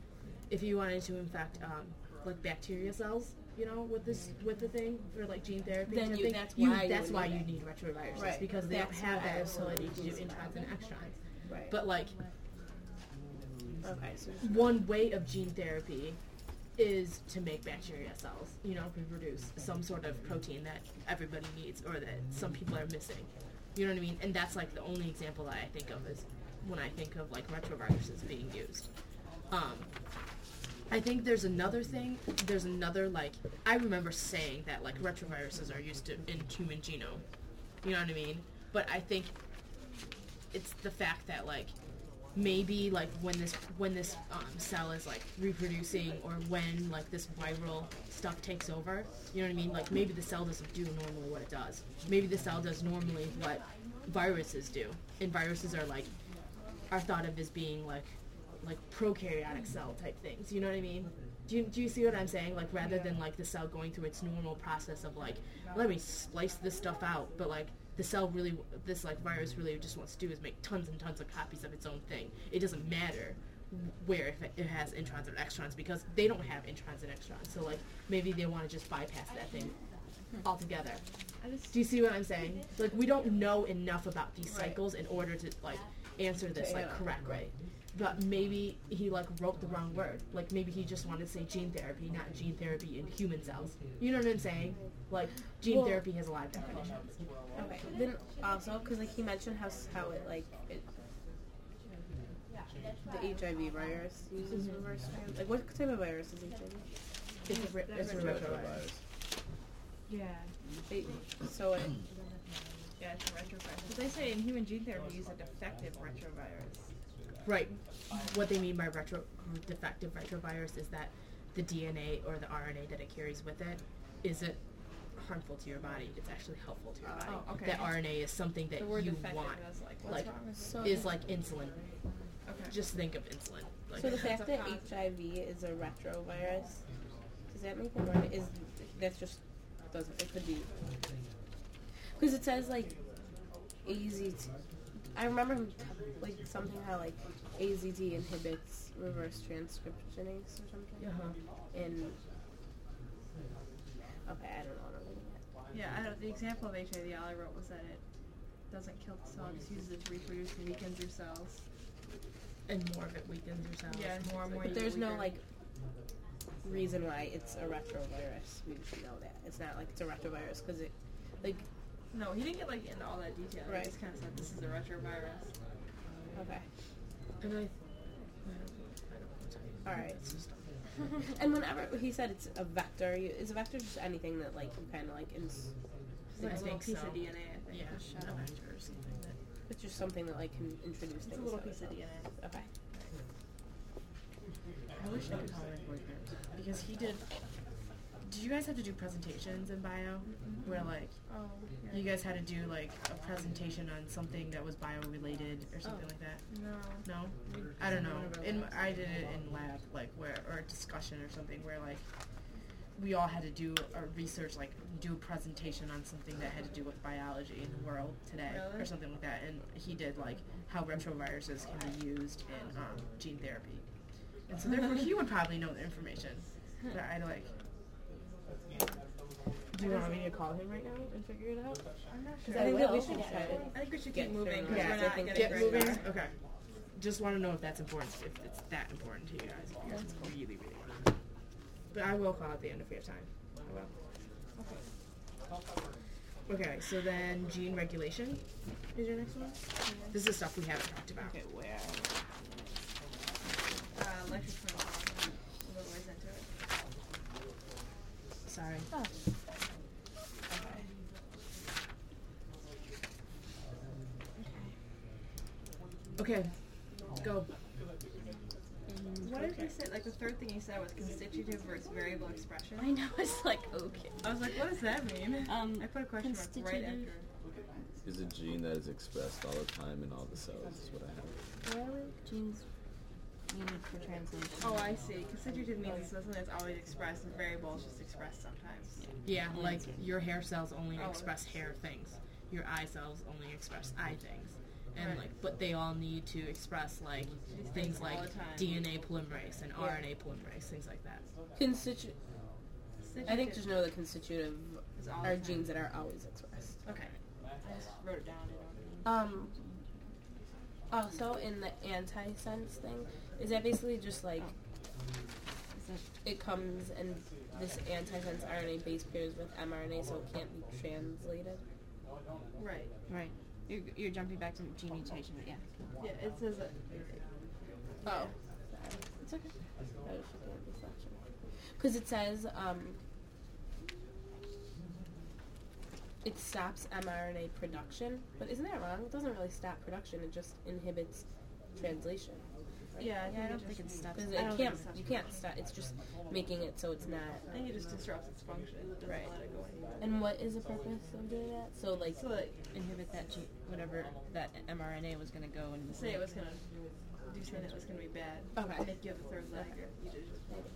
like bacteria cells, you know, with the thing for like gene therapy, Then and you- everything, that's why you you would need retroviruses, Right. because they don't That's have why that I would ability to do use introns and extrons. Right. But like, Okay. So one way of gene therapy is to make bacteria cells, you know, to produce some sort of protein that everybody needs or that some people are missing. You know what I mean? And that's like the only example that I think of is when I think of like retroviruses being used. I think there's another like, I remember saying that like retroviruses are used in human genome. You know what I mean? But I think it's the fact that like maybe like when this cell is like reproducing, or when like this viral stuff takes over, you know what I mean? Like maybe the cell doesn't do normally what it does. Maybe the cell does normally what viruses do, and viruses are thought of as being like prokaryotic cell type things. You know what I mean? Do you see what I'm saying? Like rather than like the cell going through its normal process of like, let me splice this stuff out, but like the cell really, this like virus really just wants to do is make tons and tons of copies of its own thing. It doesn't matter where if it has introns or extrons, because they don't have introns and extrons. So like maybe they want to just bypass that thing altogether. Do you see what I'm saying? Like we don't know enough about these cycles in order to like answer this like correctly. But maybe he like wrote the wrong word. Like maybe he just wanted to say gene therapy, not gene therapy in human cells. You know what I'm saying? Like gene therapy has a lot of definitions. Okay. Then also, because like he mentioned how it like the HIV virus uses reverse trans. Like what type of virus is HIV? It's a retrovirus. Yeah. So it. Yeah, it's a retrovirus. But they say in human gene therapy, use a defective retrovirus. Right. What they mean by defective retrovirus is that the DNA or the RNA that it carries with it isn't harmful to your body. It's actually helpful to your body. Oh, okay. That RNA is something that The word you defective, want. I was like, what's wrong with So Is like insulin. Okay. Just think of insulin. Like, So the fact that That's a HIV is a retrovirus, does that make it right? That's just doesn't, it could be, because it says like AZT. I remember him like something how like AZT inhibits reverse transcriptionase or something. And okay, I don't know what I'm looking at. Yeah, I don't, the example of HIV all I wrote was that it doesn't kill the cell, it just uses it to reproduce and weakens your cells. and more of it weakens your cells. Yeah, more and more. But you there's get no weaker. like reason why it's a retrovirus. We should know that it's not like it's a retrovirus because it like No, he didn't get like into all that detail. Right. He just kind of said this is a retrovirus. okay. And I don't want to tell you. All right. It's just, And whenever he said it's a vector, is a vector just anything that like you kind of like It's I like a little think piece so. of DNA, I think. yeah, a shot. a vector or something. it's just something that like can introduce It's a things. little to piece of itself. DNA. Okay. I wish I could call him because he did. Did you guys have to do presentations in bio where like Oh, yeah. you guys had to do like a presentation on something that was bio related or something like that? No. No, I don't know. I did it in lab, like or a discussion or something where like we all had to do a research, like do a presentation on something that had to do with biology in the world today Really? or something like that. And he did like how retroviruses can be used in gene therapy, and so therefore he would probably know the information. But I like. Do you want me to call him right now and figure it out? I'm not Because sure. I think that we will. should try to. I think we should Get keep moving through because it. we're Yeah, I not think getting Get very moving. far. Okay. Just want to know if that's important. If it's that important to you guys. If you guys really, really want to. But I will call at the end if we have time. I will. Okay. So then gene regulation is your next one. This is stuff we haven't talked about. Okay, where? Lecture 25. We'll go right into it. Sorry. Oh. Okay. Go. What did he say? Like the third thing he said was constitutive versus variable expression. I know, it's like, okay. I was like, what does that mean? Um, I put a question mark right constitutive- after. Is a gene that is expressed all the time in all the cells is what I have. Really? Genes needed for translation. Oh, I see. Constitutive means it's something that's always expressed, and variable is just expressed sometimes. Yeah, like your hair cells only Oh. express hair things. Your eye cells only express eye things. And Right. like, but they all need to express like These things things like all the time. DNA polymerase and Yeah. RNA polymerase, things like that. I think just know the constitutive Is all are the time. genes that are always expressed. Okay. I just wrote it down. Also in the antisense thing, is that basically just like it comes and this antisense RNA base pairs with mRNA, so it can't be translated? Right. Right. You're jumping back to gene mutation, but yeah. Yeah, it says that. Oh, it's okay. I was looking at this section because it says it stops mRNA production, but isn't that wrong? It doesn't really stop production; it just inhibits translation. Yeah, I don't think it stops. Because I don't think it's you can't stop. It's just making it so it's not. I think it just disrupts its function. It doesn't Right. let it go anywhere. And what is the purpose of doing that? So like, So like, Inhibit that whatever that mRNA was going to go and say it was gonna do something that was gonna be bad. Okay. Make you have a third leg. You just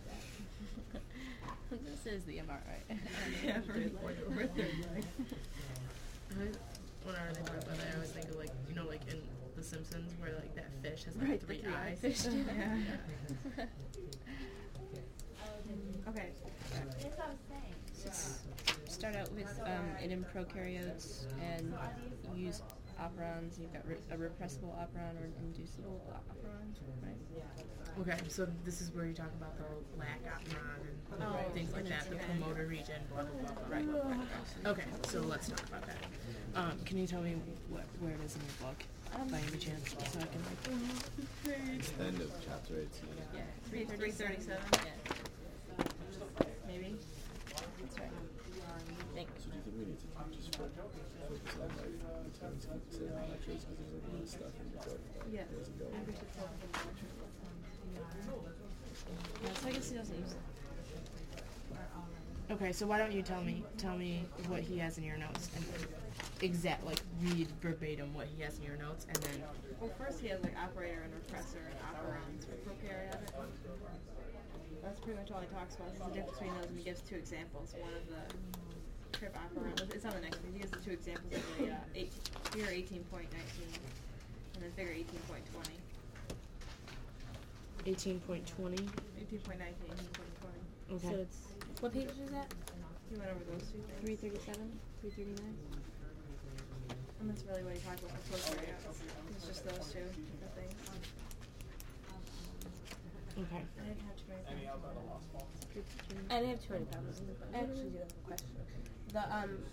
This is the mRNA. yeah, for a third leg. Whenever they talk about that, I always think of, like, you know, like in The Simpsons, where like that fish has like Right, the three three-eyed eyes. fish. Yeah. Okay. So start out with it in prokaryotes and use operons. You've got a repressible operon or an inducible operon, right? Okay, so this is where you talk about the lac operon and things like that, the promoter region, blah blah blah. Right. Okay, so let's talk about that. Can you tell me where it is in your book, by any chance, so I can like? It's the end of chapter 18. Yeah. 337. Yeah. Maybe. That's right. Thanks. So do you think we need to just focus on like the terms considered lectures because there's like a lot of stuff in the book that Yes. doesn't go I over. think we should talk about lectures. Yeah, so I guess he doesn't use it. Okay, so why don't you tell me what he has in your notes and read verbatim what he has in your notes, and then Well, first he has like operator and repressor and operons for prokaryotic. That's pretty much all he talks about. Is the difference between those, and he gives two examples. One of the trip operon. It's on the next page. He gives the two examples of the figure 18.19 and then figure 18.20. 18.20. 18.19, 18.20. Okay. So it's what page is that? He went over those two things. 337, 339. And that's really what he talked about for prokaryotes. It's just those two things. Okay. I didn't have to write that. I didn't have too many problems with it, but I actually do have a question. The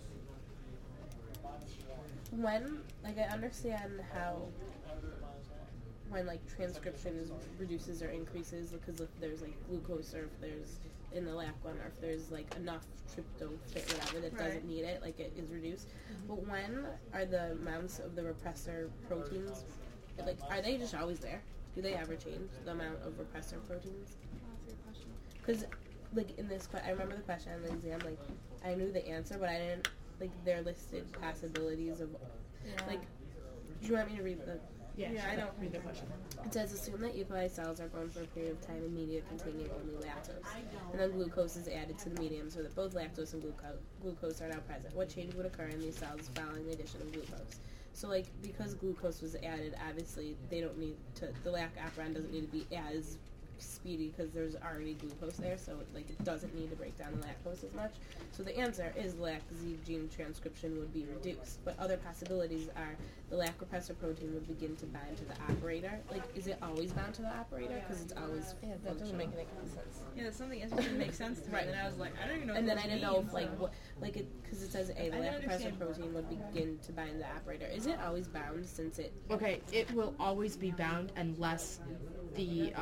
when like I understand how when like transcription reduces or increases because if there's like glucose or if there's in the lac one or if there's like enough tryptophan whatever that doesn't need it, like it is reduced. But when are the amounts of the repressor proteins like are they just always there? Do they ever change the amount of repressor proteins? That's your question. Because, like, in this I remember the question on the exam, like, I knew the answer, but I didn't, like, they're listed possibilities of, like, do you want me to read the, Yeah, I don't read the question. it says, assume that E. coli cells are grown for a period of time in media containing only lactose, and then glucose is added to the medium so that both lactose and glucose are now present. What change would occur in these cells following the addition of glucose? So, like, because glucose was added, obviously, they don't need to, the lac operon doesn't need to be as speedy because there's already glucose there, so, like, it doesn't need to break down the lactose as much. So the answer is lac-Z gene transcription would be reduced. But other possibilities are the lac repressor protein would begin to bind to the operator. Like, is it always bound to the operator? Because it's always That doesn't make any sense. Yeah, that's something interesting makes sense to me. Right. And then I was like, I don't even know. and what then I those didn't know if mean, like so- what like it because it says the I lac didn't repressor understand. protein would begin to bind the operator. Is it always bound since it Okay, it will always be bound unless the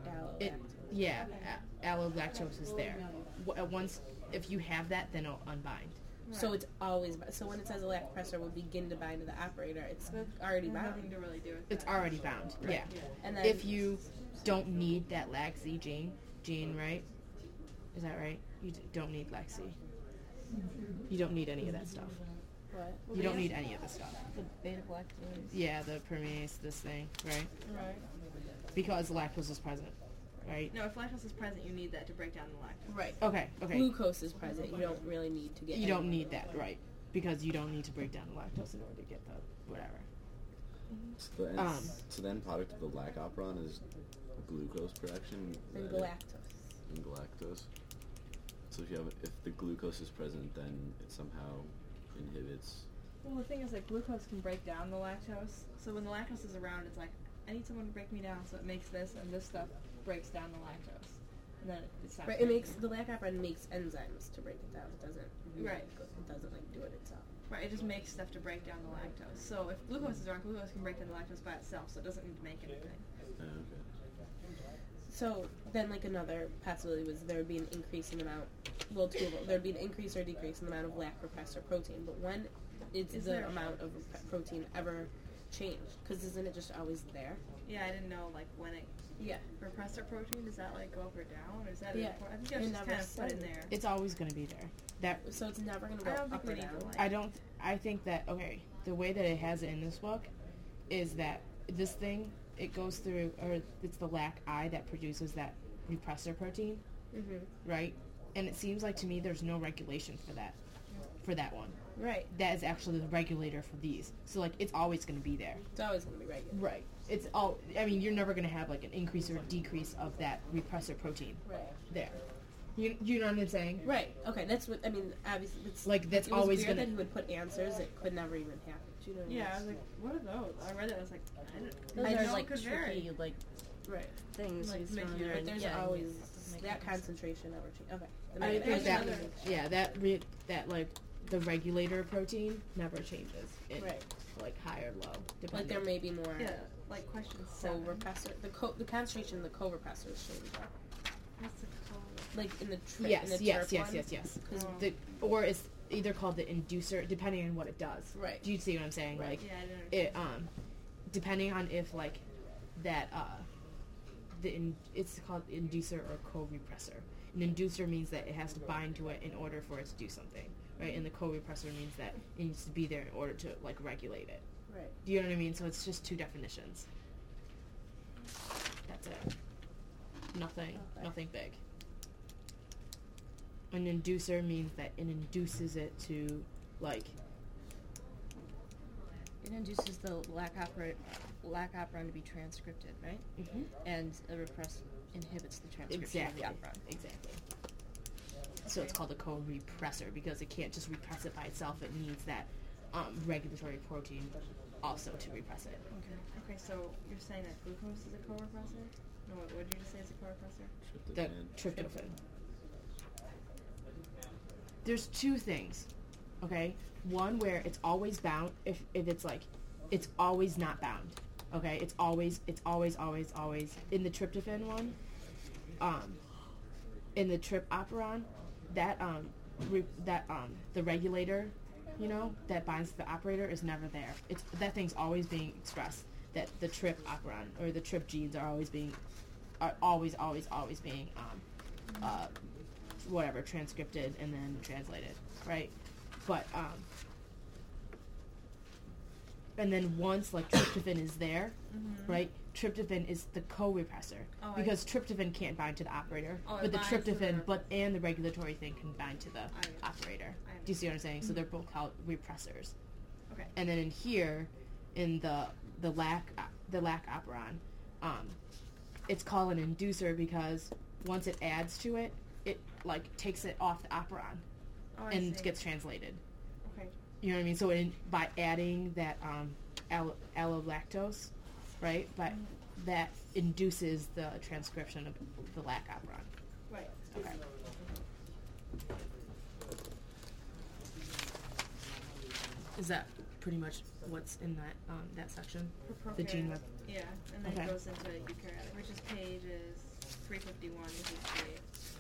allolactose is there. Once if you have that, then it'll unbind. so it's always so when it says a lac repressor will begin to bind to the operator, it's already Nothing bound. to really do with It's that. already bound. Yeah. And then If you don't need that lac-Z gene, right? Is that right? You don't need lac-Z. You don't need any of that stuff. what? You don't need any of the stuff. The beta-lactamase. Yeah, the permease, this thing, right? Right. Because lactose is present, right? No, if lactose is present, you need that to break down the lactose. Right. Okay. Glucose is present. You don't really need to get. You don't need that, right? Because you don't need to break down the lactose in order to get the whatever. So the end product of the lac operon is glucose production And galactose. and galactose. So if the glucose is present, then it somehow inhibits. Well, the thing is that glucose can break down the lactose. So when the lactose is around, it's like, I need someone to break me down, so it makes this, and this stuff breaks down the lactose. And then it stops. Right. It makes the lac operon makes enzymes to break it down. It doesn't. Right. It doesn't like do it itself. Right, it just makes stuff to break down the lactose. So if glucose is around, glucose can break down the lactose by itself, so it doesn't need to make anything. Okay. So then, like another possibility was there would be an increasing amount. Well, there'd be an increase or decrease in the amount of lac repressor protein. But when is the there- amount of protein ever change? Because isn't it just always there? Yeah, I didn't know like when it Yeah. repressor protein, does that like go up or down, or is that Yeah. important? I think it was It just never kind of put in said. there. It's always going to be there. That So it's never gonna go I don't think up we or need down. to like. I don't. I think that okay. The way that it has it in this book is that this thing it goes through, or it's the lac I that produces that repressor protein, right? And it seems like to me there's no regulation for that one. Right. That is actually the regulator for these. So like it's always going to be there. It's always gonna be regular. Right. It's all. I mean, you're never going to have like an increase or decrease of that repressor protein Right. there. You know what I'm saying? Right. Okay. That's what I mean. Obviously, it's Like that's it was always weird gonna. that he would put answers that could never even happen. Do you know what I mean? Yeah, I was like, what are those? I read it. I was like, I Those didn't are know like it could vary. tricky, like Right. things. Like, you make throw in you- there But and- there's yeah, always doesn't make that sense. concentration never changes. Okay. I think There's that another- yeah that like the regulator protein never changes. It, Right. Like high or low, Like depending. there may be more Yeah, like question 7. co-repressor. The concentration of the co-repressors change. What's the code? Like in the trip. yes, in the yes, TERP yes, one. yes, yes. 'Cause Oh. The or it's either called the inducer, depending on what it does. Right. Do you see what I'm saying? Right. Like Yeah, I didn't it understand. depending on if like that it's called inducer or co-repressor. An inducer means that it has to bind to it in order for it to do something, right? And the co-repressor means that it needs to be there in order to like regulate it. Right. Do you know what I mean? So it's just two definitions. That's it. Okay. Nothing big. An inducer means that it induces it to like It induces the lac operon to be transcripted, right? And a repress inhibits the transcription exactly of the operon. exactly. So it's called a co-repressor because it can't just repress it by itself. It needs that regulatory protein also to repress it. Okay, so you're saying that glucose is a co-repressor? No, what did you just say is a co-repressor? The tryptophan. There's two things, okay? One where it's always bound. If it's like, it's always not bound. Okay, it's always in the tryptophan one. In the trip operon, that the regulator, you know, that binds to the operator is never there. It's that thing's always being expressed. That the trip operon or the trip genes are always being whatever transcripted and then translated, right? But and then once like tryptophan is there, right? Tryptophan is the co-repressor Oh, I because tryptophan can't bind to the operator, Oh, it but the binds to tryptophan, the- and the regulatory thing can bind to the I- operator. I Do you see what I'm saying? So they're both called repressors. Okay. And then in here, in the lac operon, it's called an inducer because once it adds to it, it like takes it off the operon Oh, I and see. gets translated. Okay. You know what I mean? So by adding that allolactose, right? But that induces the transcription of the lac operon. Right. Okay. Is that pretty much what's in that section? For The gene prokaryote, web. Yeah, and then Okay. it goes into eukaryotic, which is pages 351 to 358.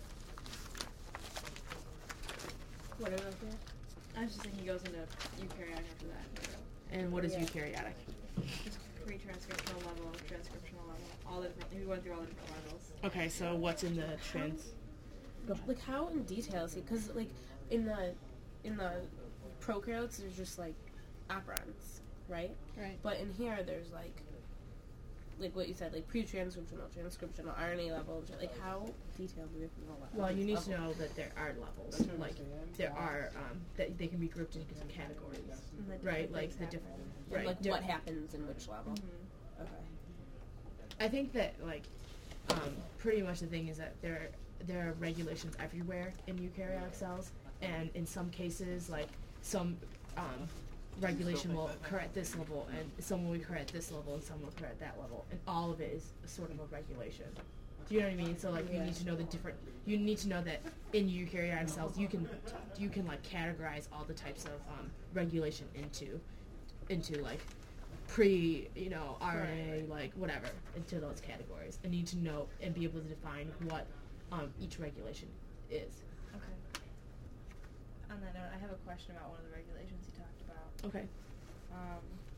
What are those there? I was just saying he goes into eukaryotic after that. And what is Yeah. eukaryotic? Just pre-transcriptional level, transcriptional level, all the different. We went through all the different levels. Okay, so what's in the trans? Go ahead. Like how in detail is he? Because like in the prokaryotes, there's just like operons, right? Right. But in here, there's like what you said, like pre-transcriptional, transcriptional, RNA level. Like how detailed do we have to know about? Well, you need to level? know that there are levels. Like there are that they can be grouped into categories, And the right? different Like things the happen. different, And, right? like what happens in which level? Okay. I think that like pretty much the thing is that there are regulations everywhere in eukaryotic cells, and in some cases like some regulation will occur at this level, and some will occur at this level, and some will occur at that level, and all of it is sort of a regulation. Do you know what I mean? So like you Yeah. need to know the different. You need to know that in eukaryotic cells you can like categorize all the types of regulation into like pre RNA like whatever into those categories, and need to know and be able to define what each regulation is. Okay. On that note, I have a question about one of the regulations you talked about. Okay.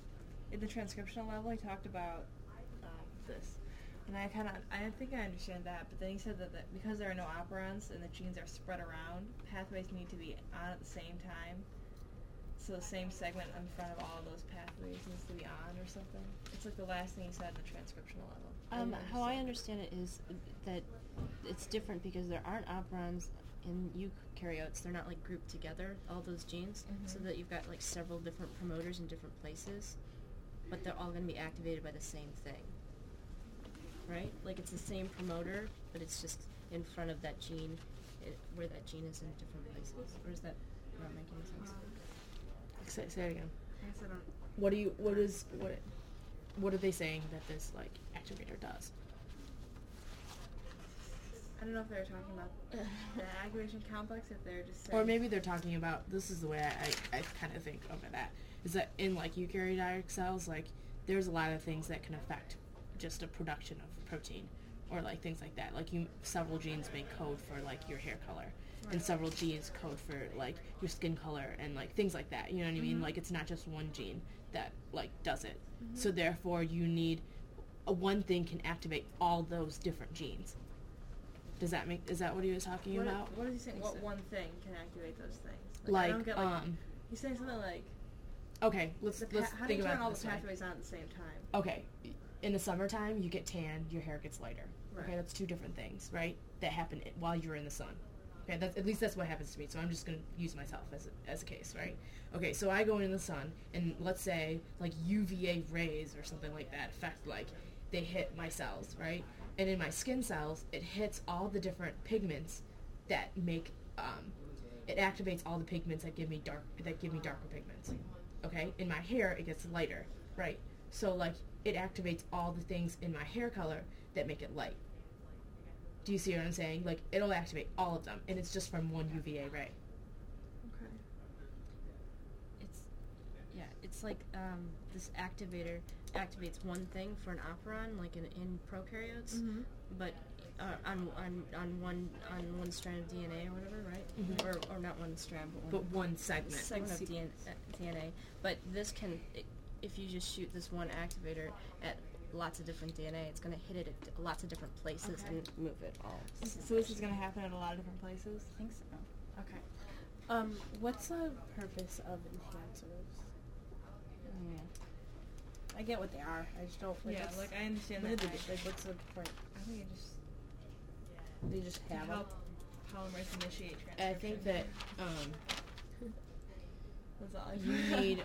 at the transcriptional level, he talked about this, and I think I understand that. But then he said that because there are no operons and the genes are spread around, pathways need to be on at the same time. So the same segment in front of all of those pathways needs to be on or something. It's like the last thing he said in the transcriptional level. How I understand it is that it's different because there aren't operons in eukaryotes. They're not like grouped together, all those genes, so that you've got like several different promoters in different places, but they're all going to be activated by the same thing, right? Like it's the same promoter, but it's just in front of that gene, where that gene is in different places. Or is that not making sense? Say it again. I guess I don't. What are they saying that this like activator does? I don't know if they're talking about the activation complex, if they're just saying... Or maybe they're talking about, this is the way I kind of think of that, is that in like eukaryotic cells, like there's a lot of things that can affect just a production of protein, or like things like that. Like several genes may code for like your hair color, and several genes code for like your skin color, and like things like that. You know what I mean? Like it's not just one gene that like does it. So therefore, you need one thing can activate all those different genes. Is that what he was talking about? What is he saying? What one thing can activate those things? Like, I don't get, he's saying something like... Okay, let's how think do you turn about all this the way. pathways on at the same time? Okay, in the summertime, you get tan, your hair gets lighter. Right. Okay, that's two different things, right? That happen while you're in the sun. Okay, at least that's what happens to me. So I'm just gonna use myself as a case, right? Okay, so I go in the sun, and let's say like UVA rays or something like that affect they hit my cells, right? And in my skin cells, it hits all the different pigments that make it activates all the pigments that give me darker pigments. Okay, in my hair it gets lighter, right? So like it activates all the things in my hair color that make it light. Do you see what I'm saying? Like it'll activate all of them, and it's just from one UVA ray. Okay. It's like this activator activates one thing for an operon, like in prokaryotes, but on one strand of DNA or whatever, right? Or not one strand, but one segment of DNA. But this can, if you just shoot this one activator at lots of different DNA, it's going to hit it at lots of different places and move it all. So this is going to happen at a lot of different places? I think so. Okay. What's the purpose of enhancers? I get what they are. I just don't. I understand what that. do they do? Like, what's the point? I think They just to have them. help polymerase initiate transcription. I think that That's all I you need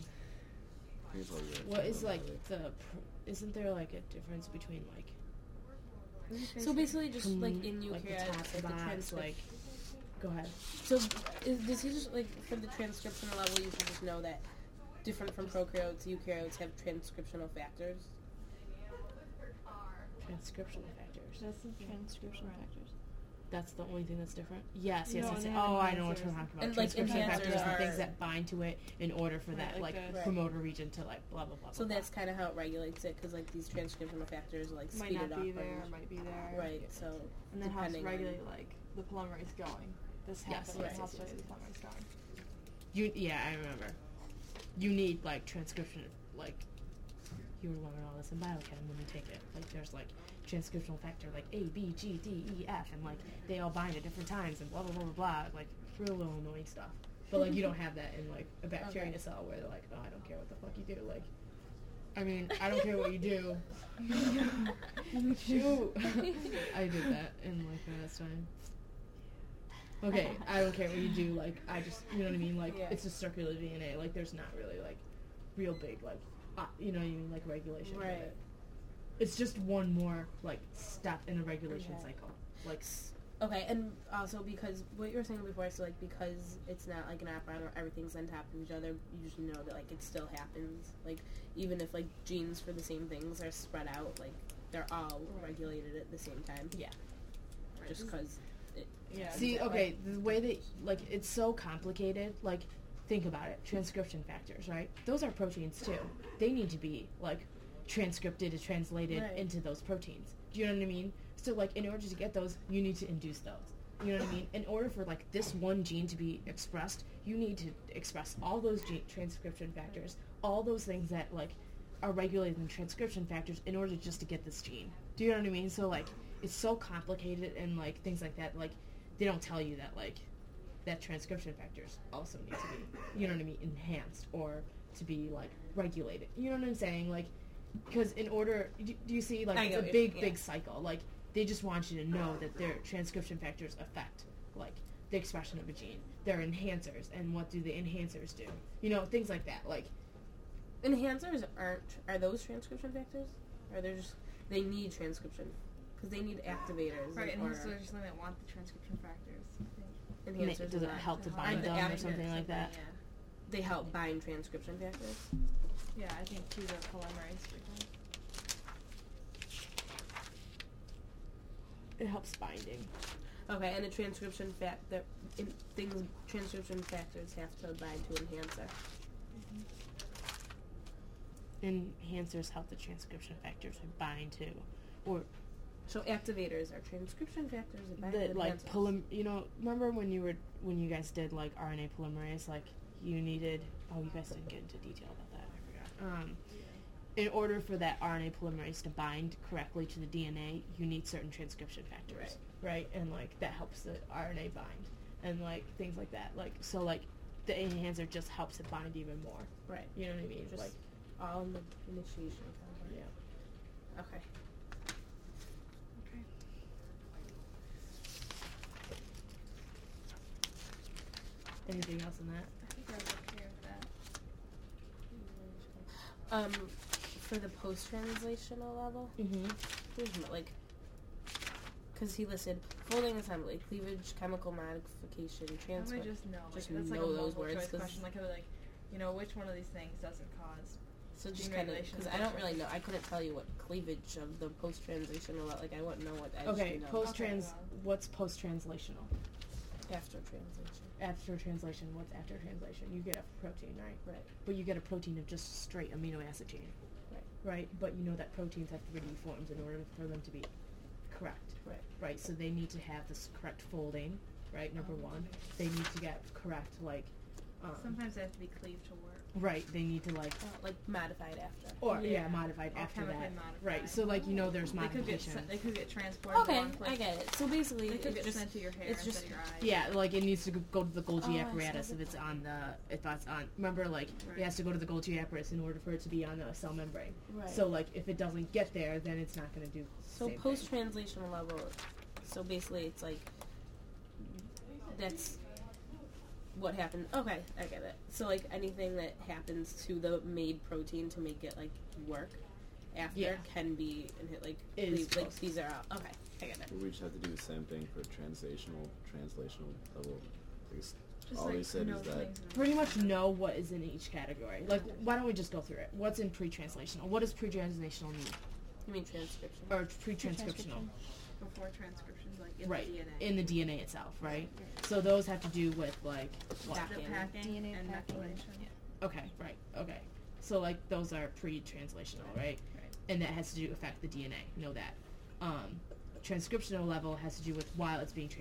what What is like isn't there like a difference between like So basically, just like in like the eukaryotes, top like the box, transcript. like go ahead. So does he just like for the transcriptional level? You should just know that different from prokaryotes, eukaryotes have transcriptional factors. Transcriptional factors. That's the transcription factors. That's the only thing that's different? Yes. No, yes. they have Oh, I know what you're enhancers. talking about. And, like, Transcription factors enhancers are the things are- that bind to it in order for that, like like, the- promoter region to, like, blah, blah, blah, So blah, that's kind of how it regulates it, because like these transcriptional factors like might speed not it up. be there, and- might be there. Right. So And then helps depending regulate like the polymerase going. This Yes, happens. yes, helps yes, regulate yes, the polymerase going. I remember. You need, like, transcription, like, you were learning all this in biochem when you take it. Like, there's, like, transcriptional factor, like, A, B, G, D, E, F, and, like, they all bind at different times, and blah, blah, blah, blah, blah, like, real little annoying stuff. But, like, you don't have that in, like, a bacteria cell where they're like, oh, I don't care what the fuck you do. Like, I mean, I don't care what you do. Shoot. I did that in, like, the last time. Okay, I don't care what you do, like, I just, you know what I mean, like, Yeah. it's just circular DNA, like, there's not really, like, real big, like, you know what I mean, like, regulation of Right. it. It's just one more, like, step in the regulation Okay. cycle. Like, okay, and also because what you were saying before, so like because it's not like an operon where everything's on top of each other, you just know that like it still happens. Like even if like genes for the same things are spread out, like they're all regulated at the same time. yeah. Just because. Yeah. See, okay, the way that, like, it's so complicated, like, think about it, transcription factors, right? Those are proteins, too. They need to be, like, transcripted and translated Right. into those proteins. Do you know what I mean? So, like, in order to get those, you need to induce those. You know what I mean? In order for, like, this one gene to be expressed, you need to express all those transcription factors, all those things that, like, are regulating the transcription factors in order just to get this gene. Do you know what I mean? So like it's so complicated and like things like that. Like they don't tell you that like that transcription factors also need to be, you know what I mean, enhanced or to be like regulated. You know what I'm saying? Like because in order, do you see like it's a big cycle. Like they just want you to know that their transcription factors affect like the expression of a gene. They're enhancers, and what do the enhancers do? You know, things like that. Like enhancers are those transcription factors? Or they're just they need transcription because they need activators. Right, or enhancers are just something that want the transcription factors. I think. enhancers does are it not. help to to bind help them bind or something like that? They help bind transcription factors. Yeah, I think to the polymerase. For example. It helps binding. Okay, and a transcription transcription factors have to bind to enhancer. Enhancers help the transcription factors bind to, or So activators are transcription factors that bind the to like enhancers. you know, remember when you guys did like RNA polymerase, like you needed. Oh, you guys didn't get into detail about that. I forgot. In order for that RNA polymerase to bind correctly to the DNA, you need certain transcription factors, right? And like that helps the RNA bind, and like things like that. Like so, like the enhancer just helps it bind even more. Right. You know what I mean? Just like all in the initiation. yeah. Okay. Anything else in that? I think I was okay with that. For the post-translational level, like, because he listed folding assembly, cleavage, chemical modification, transfer. I just know. Just Like, that's like know a those multiple words, choice 'cause- question. Like, which one of these things doesn't cause? So just gene kind of, regulation because I don't really know. I couldn't tell you what cleavage of the post-translational, like, I wouldn't know what. I Okay, just know post-trans. What's post-translational? after translation. After translation, what's after translation? You get a protein, right? Right. But you get a protein of just straight amino acid chain. Right. Right? But you know that proteins have 3D forms in order for them to be correct. Right. Right? So they need to have this correct folding, right? Number one. They need to get correct, like, Sometimes they have to be cleaved to work. right, they need to, like, Like modified after. or, Yeah. modified Or after chemically that. modified. Right, so, like, you know there's They could get modification. they could get transported. Okay, along, like, I get it. So basically, They could it's get just sent to your hair it's instead just- of your eyes. Yeah, like it needs to go to the Golgi Oh, I apparatus see. if it's on the remember like Right. it has to go to the Golgi apparatus in order for it to be on the cell membrane. Right. So like if it doesn't get there, then it's not going to do. So the same post thing. translational level. So basically, it's like that's what happened. Okay, I get it. So like anything that happens to the made protein to make it like work after Yeah. can be and hit like Is like post. these are out. Okay, I get it. But we just have to do the same thing for translational level. I guess Just all like he said know is the that things in the- Pretty much know what is in each category. Like why don't we just go through it? What's in pre-translational? What does pre-translational mean? You mean transcription? Or pre-transcriptional? before transcriptions, like in Right, the DNA. in the DNA itself, right? So those have to do with like what? Packing. the packing DNA and packing. methylation. Okay, right, okay. So like those are pre-translational, right? Right. And that has to do affect the DNA. Know that. Transcriptional level has to do with while it's being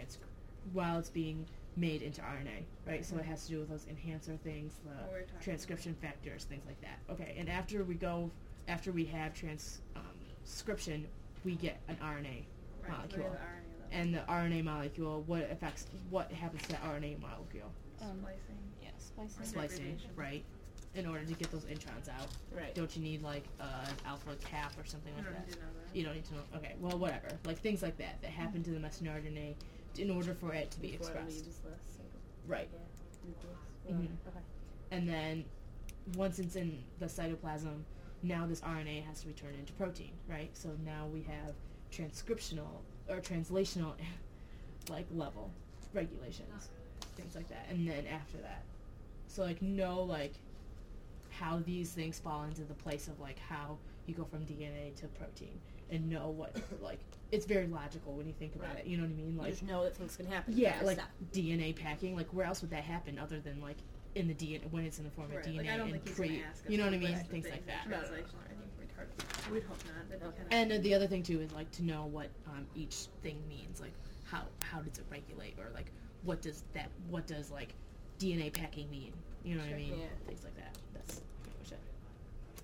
made into RNA, right? So it has to do with those enhancer things, What the we're talking transcription factors, things like that. Okay, and after we have transcription, we get an RNA Right, so we molecule. have the RNA level. And the RNA molecule, what happens to that RNA molecule? Splicing. Yeah, splicing. Splicing, degradation. right? In order to get those introns out. Right. Don't you need like an alpha cap or something You like don't that? need to know that. You don't need to know. Okay, well, whatever. Like things like that happen to the messenger RNA in order for it to be Before it expressed. leaves the cytoplasm. Right. Nucleus. Mhm. Okay. And then once it's in the cytoplasm, now this RNA has to be turned into protein, right? So now we have transcriptional or translational like level regulations, things like that. And then after that, so like know like how these things fall into the place of like how you go from DNA to protein, and know what like it's very logical when you think about Right. it. You know what I mean? You Like just know that things can happen. yeah, Gotta like stop. DNA packing. Like where else would that happen other than like in the DNA when it's in the form of Right. DNA Like, I don't and think he's pre? gonna ask us You know what I to mean? list the Things like that. in Translation, I think we'd hard. We'd hope not. That'd be Okay. kinda- And the other thing too is like to know what each thing means. Like how does it regulate, or like what does like DNA packing mean? You know what I Sure. mean? Yeah. Things like that. That's pretty much it.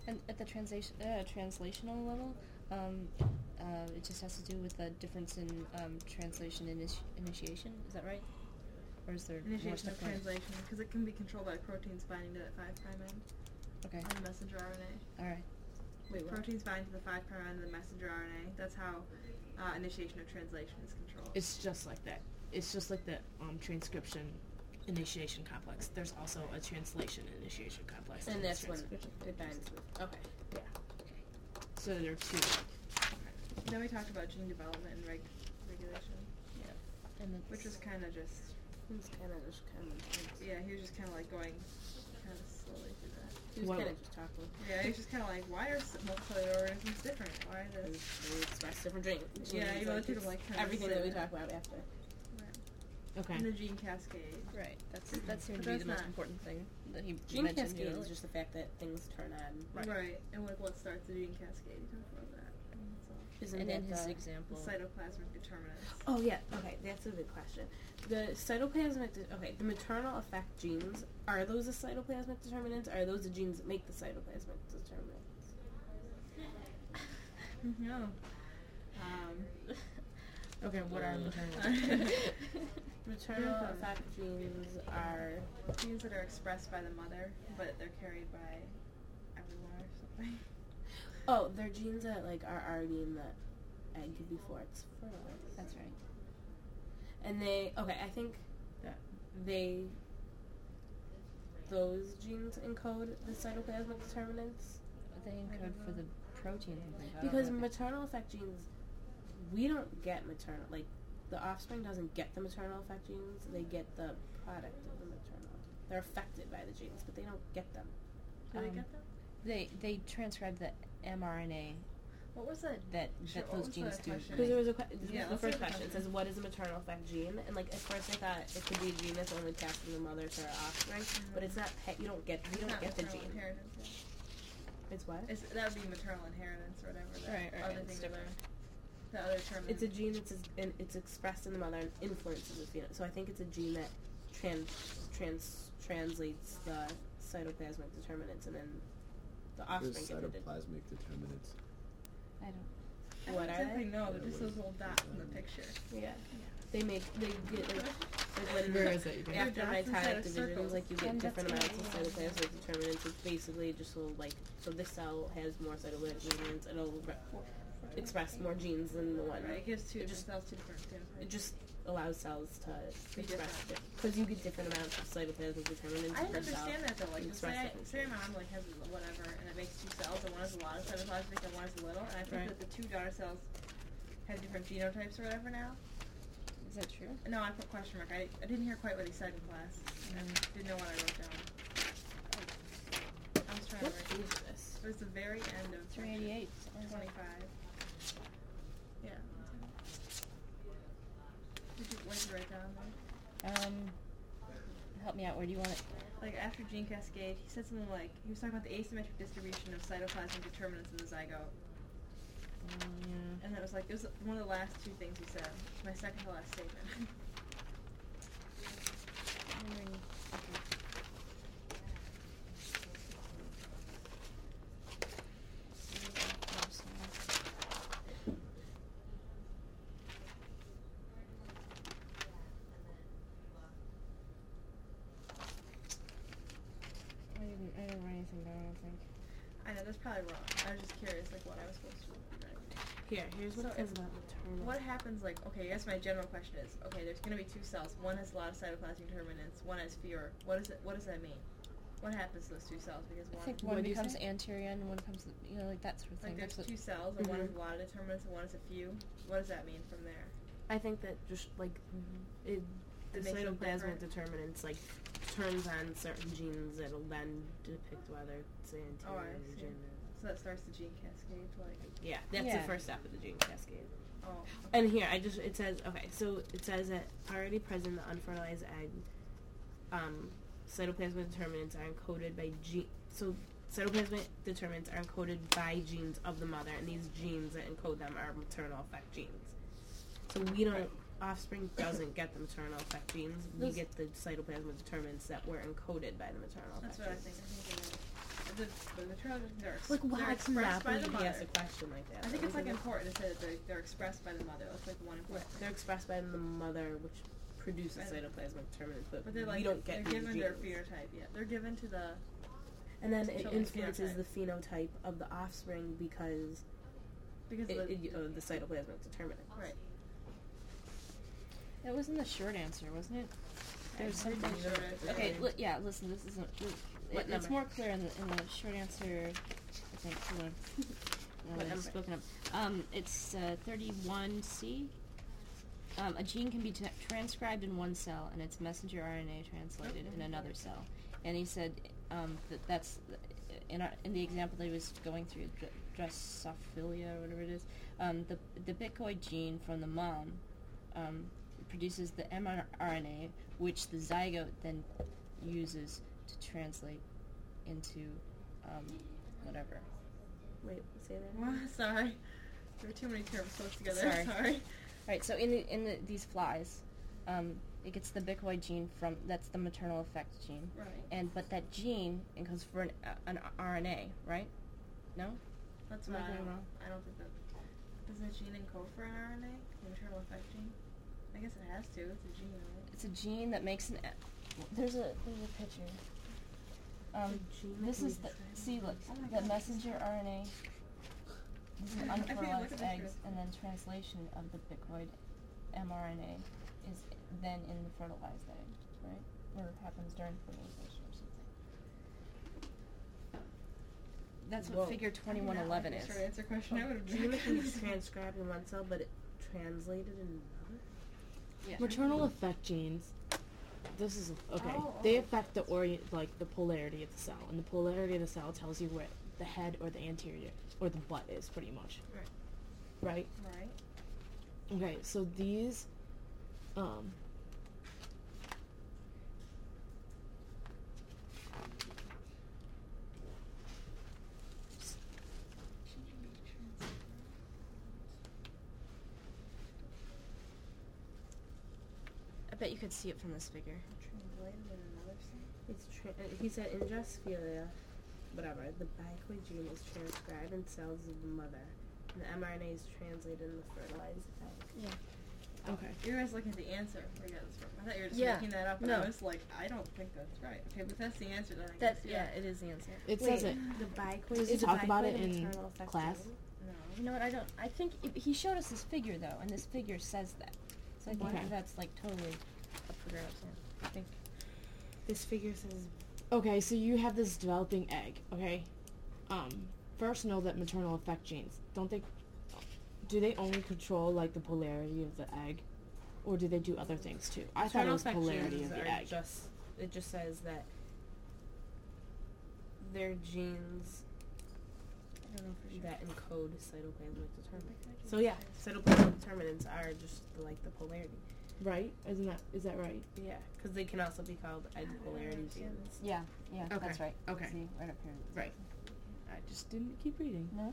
And at the translational level, it just has to do with the difference in translation initiation. Is that right? Or is there more Initiation stuff of going on? translation, because it can be controlled by proteins binding to that 5' end Okay. on the messenger RNA. All right. Wait, what? Proteins bind to the 5' end of the messenger RNA. That's how initiation of translation is controlled. It's just like that. It's just like the transcription initiation complex. There's also a translation initiation complex. And that's when transcription. it binds with. Okay. Yeah. So there are two. Then we talked about gene development and regulation, And which was kind of just, It's kind of just kind of. yeah, he was just kind of like going kind of slowly through that. He was What- kind of just talking. Yeah, he was just kind of like, why are multicellular organisms different? Why are Because this? they express different genes. Yeah, Genes, you know, people it's like kind of everything say that we that. talk about after. Okay. And the gene cascade. right. That seemed But to be that's the most not- important thing that he Gene mentioned. cascade you know, is just the fact that things turn on. Right. And like what starts the gene cascade? You talked about that. That's all. Isn't and that in his the- The example, cytoplasmic determinants. Oh yeah. Okay, that's a good question. The cytoplasmic. The maternal effect genes, are those the cytoplasmic determinants? Or are those the genes that make the cytoplasmic determinants? No. Okay. What are maternal? Maternal effect genes are. Genes that are expressed by the mother, but they're carried by everyone or something. Oh, they're genes that like are already in the egg before it's fertilized. that's right. And I think that those genes encode the cytoplasmic determinants. They encode for the protein. I think. I don't Because know. maternal effect genes, we don't get maternal, like, the offspring doesn't get the maternal effect genes, they get the product of the maternal. They're affected by the genes, but they don't get them. Do they Um, get them? They transcribe the mRNA What was that? that Sure, what those was genes the do. question? Because there was a Yeah, the let's first hear the question. It question. says, what is a maternal effect gene? And, like, at first I thought it could be a gene that's only passed from the mother to her offspring, but it's not, you don't get the Not gene. maternal inheritance. It's what? That would be maternal inheritance or whatever. That Right, other it's thing different. The other term. It's a gene that's it's expressed in the mother and influences the phenotype. So I think it's a gene that translates the cytoplasmic determinants, and then the There's offspring get the cytoplasmic determinants. I don't. I What don't are exactly they? know. Yeah, They're just what those little dots in the picture. Yeah. They get like when Where is it? You can- after They're dots mitotic inside of divisions, circles. like you get And different that's amounts of what I cytoplasmic determinants. It's basically just little like so this cell has more cytoplasmic determinants, it'll express more genes than the one. Right. It gives two It different just- cells two different phenotypes. It just allows cells to Be express different. because you get different amounts of cytoplasmic determinants. I didn't per cell. understand that though. Like, Express say, different say my mom like has whatever, and it makes two cells, and one has a lot of cytoplasmic and one has a little, and I think Right. that the two daughter cells have different genotypes or whatever now. Is that true? No, I put question mark. I didn't hear quite what he said in class, and didn't know what I wrote down. I was trying What to page write. is this? It was the very end of 388. 25. Yeah. What did you write down there? Help me out. Where do you want it? Like after gene cascade, he said something like he was talking about the asymmetric distribution of cytoplasmic determinants in the zygote, Yeah. and that was like it was one of the last two things he said. My second to last statement. I didn't write anything down. I don't think. I know that's probably wrong. I was just curious, like what I was supposed to write. Here's what So it says about maternal. What happens, like, okay, I guess my general question is, okay, there's going to be two cells. One has a lot of cytoplasmic determinants. One has fewer. What does that mean? What happens to those two cells? Because I one, think What one do you becomes say? anterior and one becomes, like that sort of thing. like, there's That's two cells, and one Mhm. has a lot of determinants, and one has a few. What does that mean from there? I think that just like it, the It makes them cytoplasmic different. determinants like turns on certain genes that'll then depict whether it's the Oh, I anterior see. gene. So that starts the gene cascade, like, Yeah, that's Yeah. the first step of the gene cascade. oh. And here, it says, okay, so it says that already present in the unfertilized egg, cytoplasmic determinants are encoded by so cytoplasmic determinants are encoded by genes of the mother, and these genes that encode them are maternal effect genes. So we don't, offspring doesn't get the maternal effect genes, we Those- get the cytoplasmic determinants that were encoded by the maternal That's effect what I genes. think. I think the maternal they're, Like, why they're it's not expressed by when the you mother. ask a question like that? I think it's like Isn't it? important to say that they're expressed by the mother. That's like one important. They're expressed by the mother, which produces Right. cytoplasmic determinants, but But they're like we don't get they're these given their genes. phenotype. Yeah, they're given to the. And then it children's influences the phenotype of the offspring because Because the cytoplasmic determinant. right. That was in the short answer, wasn't it? There's I didn't something. do short answer. Okay, yeah. Listen, this isn't. What It's number? more clear in the short answer. I think. Hold on. What It's number? spoken of. It's 31C. A gene can be transcribed in one cell and its messenger RNA translated in another cell. And he said that's in the example that he was going through, Drosophila or whatever it is. The bicoid gene from the mom produces the mRNA, which the zygote then uses to translate into whatever. Wait, say that. Well, sorry, there were too many terms close together. Sorry. Sorry. Right. So these flies, it gets the bicoid gene from that's the maternal effect gene, Right. but that gene encodes for an RNA, right? No. That's Am I why getting it wrong? I don't think that. Does the gene encode for an RNA? The maternal effect gene? I guess it has to. It's a gene, right? It's a gene that makes an. There's a picture. gene This that is can the be see look Oh my the God. messenger RNA. This is I feel like unfertilized it's eggs, interesting. and then translation of the bicoid mRNA is then in the fertilized egg, right? Or happens during fertilization or something. That's what Whoa. figure 2111 is. Short answer question. I would have Gene that can be transcribed in one cell, but it translated in another? Yeah. Maternal effect genes. This is okay. Oh, They oh. affect the the polarity of the cell, and the polarity of the cell tells you where the head or the anterior or the butt is, pretty much. Right. Right. Okay. So these, I bet you could see it from this figure. Translated in another cell. He said in Drosophila, whatever, the bicoid gene is transcribed in cells of the mother, and the mRNA is translated in the fertilized egg. okay. You guys looking at the answer. Where you got this from? I thought you were just Yeah. making that up, and No. I was like, I don't think that's right. Okay, but that's the answer. Then I That's guess, yeah, it is the answer. It Wait, says it. The bicoid Does he is the talk about bicoid it a in maternal effect class? gene? No. You know what? I think he showed us this figure though, and this figure says that. So I think Okay. that's like totally up for grabs. Yeah. I think. This figure says Okay, so you have this developing egg, okay? First know that maternal effect genes, do they only control, like, the polarity of the egg? Or do they do other things, too? I thought it maternal was effect polarity genes of the are egg. it just says that their genes I don't know for sure. that encode cytoplasmic determinants. So yeah, cytoplasmic determinants are just like the polarity. Right? Is that right? Yeah, because they can also be called egg polarity genes. Yeah, Okay, that's right. okay. See, right up here. Right. I just didn't keep reading. No.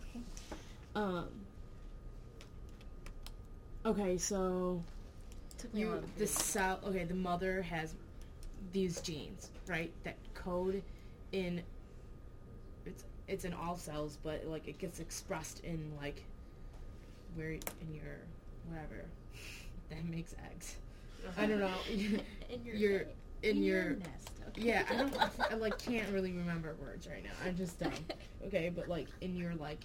Okay, so Took me a while to the figure cell, okay, the mother has these genes, right, that code in, it's in all cells, but, like, it gets expressed in, like, where in your, whatever, that makes eggs. I don't know. In You're in your nest. Okay. yeah, I like can't really remember words right now. I'm just dumb. Okay, but like in your like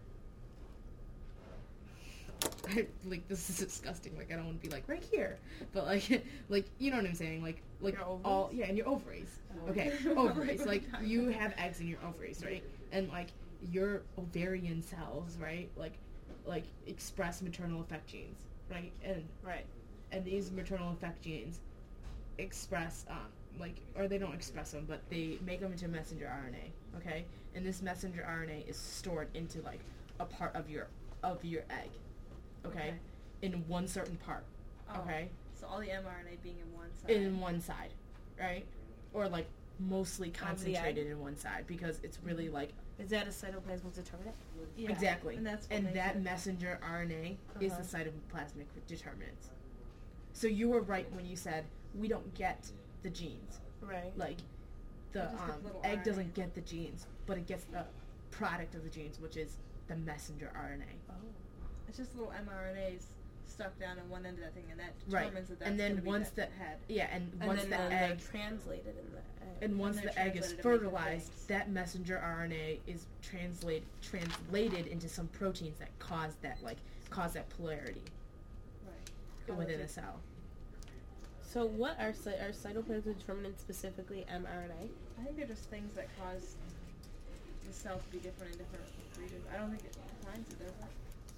this is disgusting. Like I don't want to be like right here, but like you know what I'm saying. Like Your ovaries? all in your ovaries. Okay, ovaries. Like you have eggs in your ovaries, right? And like your ovarian cells, right? Like express maternal effect genes, right? And these maternal effect genes express or they don't express them, but they make them into messenger RNA, okay? And this messenger RNA is stored into like a part of your egg, okay? In one certain part, Oh. okay? So all the mRNA being in one side. In one side, right? Or like mostly Of the concentrated egg? in one side because it's really like Is that a cytoplasmic determinant? Yeah. exactly. And that's what and makes that it- messenger RNA is the cytoplasmic determinant. So you were right when you said we don't get the genes. Right. Like the It just gets little egg RNA. doesn't get the genes, but it gets the product of the genes, which is the messenger RNA. Oh. It's just little mRNAs stuck down in one end of that thing, and that Right. determines that that's And then gonna be once that head. and And once then the they're egg translated in the egg. and once they're the egg is translated to make the fertilized, things. that messenger RNA is translated into some proteins that cause that polarity Right. within a cell. So what are cytoplasmic determinants specifically mRNA? I think they're just things that cause the cell to be different in different regions. I don't think it defines it, does it?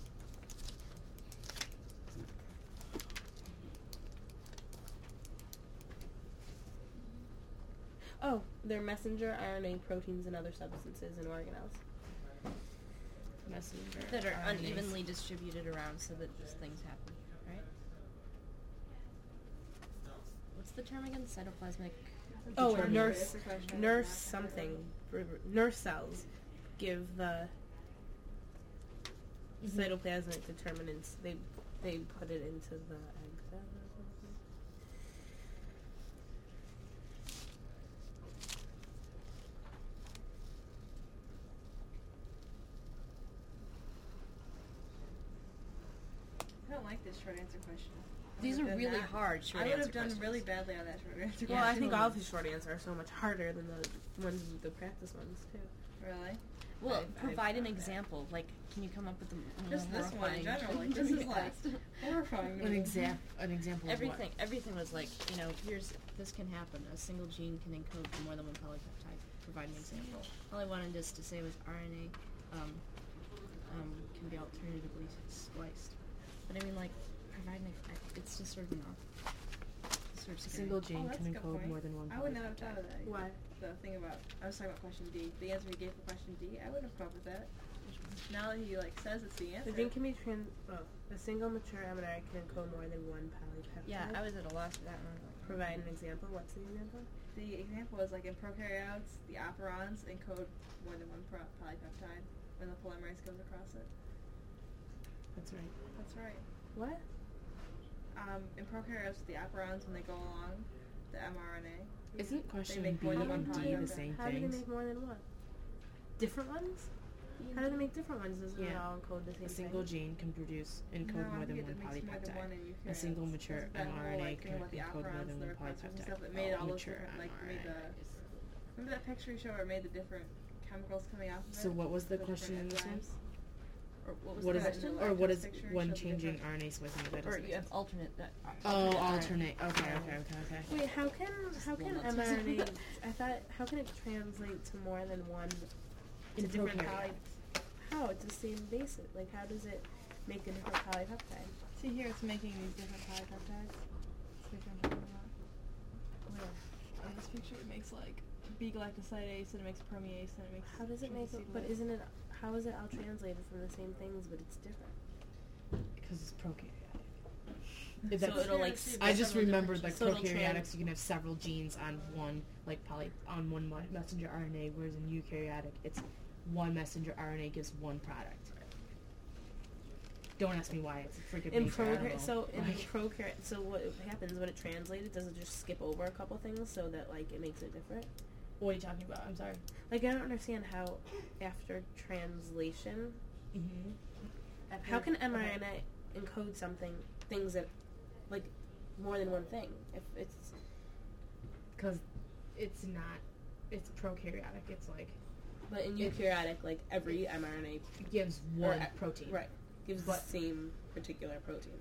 Oh, they're messenger RNA proteins and other substances and organelles. Messenger That are RNAs. unevenly distributed around so that these things happen, right? What's the term again? Cytoplasmic. Oh, Determinant. nurse, It's a question. nurse something. Nurse cells give the cytoplasmic determinants. They put it into the egg cell. I don't like this short answer question. I These are would've done really that. hard short I would answer have done questions. really badly on that short answer Well, I question. think all of his short answers are so much harder than the ones, the practice ones too. Really? Well, I provide an found that. example. Like, can you come up with a Just this one in horrifying- general. Like, this is like horrifying. An example of Everything. Everything was like, this can happen. A single gene can encode for more than one polypeptide. Provide an example. All I wanted just to say was RNA can be alternatively spliced. But I mean, like, provide it's just sort of sort of a scary. single gene that's can a good encode point. more than one I would not have polypeptide. thought of that. Why? The thing about, I was talking about question D. The answer he gave for question D, I wouldn't have come up with that. Now that he says it's the answer. The gene can be a single mature mRNA can encode more than one polypeptide. Yeah, I was at a loss for that one. Provide an example. What's the example? The example was like in prokaryotes, the operons encode more than one polypeptide when the polymerase goes across it. That's right. That's right. What? In prokaryotes, the operons, when they go along the mRNA, Isn't question make B more than one and D polypeptide. the same How do they things? make more than one? Different ones? How do they make different ones? Doesn't it Yeah. all encode the same A single thing? gene can encode no, more I than think one it makes more than one polypeptide. in A single eukaryotes. mature That's that whole, mRNA thing can about the encode more operons than and the one repressors and polypeptide. stuff that made all those Mature different, like, made mRNA the. is- Remember that picture you showed where it made the different chemicals coming off of it? So what was the different question in this one? enzymes? Or what was What the is question? it? Or what is Picture when showed the changing different- RNA splicing? That Or doesn't you make have sense. alternate. Oh, RNA. alternate. Okay. Wait, how can walnuts. mRNA? How can it translate to more than one? In to different prokaryotes. How? It's the same basis. Like, how does it make a different polypeptide? See here, it's making these different polypeptides. This picture I'm talking about. Where? In this picture, it makes like B-galactosidase, and it makes permease, and it makes. How does it make it? But isn't it? How is it all translated from the same things, but it's different? Because it's prokaryotic. So That's- it'll like. I just remembered like So it'll prokaryotics, you can have several genes on one on one messenger RNA, whereas in eukaryotic, it's one messenger RNA gives one product. Don't ask me why. It's a freaking In nature, I don't know. prokaryote, so what happens when it translated? Does it just skip over a couple things so that like it makes it different? What are you talking about? I'm sorry. Like, I don't understand how after translation, Mm-hmm. how can mRNA encode things that like more than one thing? If it's Because it's not. It's prokaryotic. It's like but in If- eukaryotic, like every mRNA gives or one a- protein. right gives But- the same particular protein.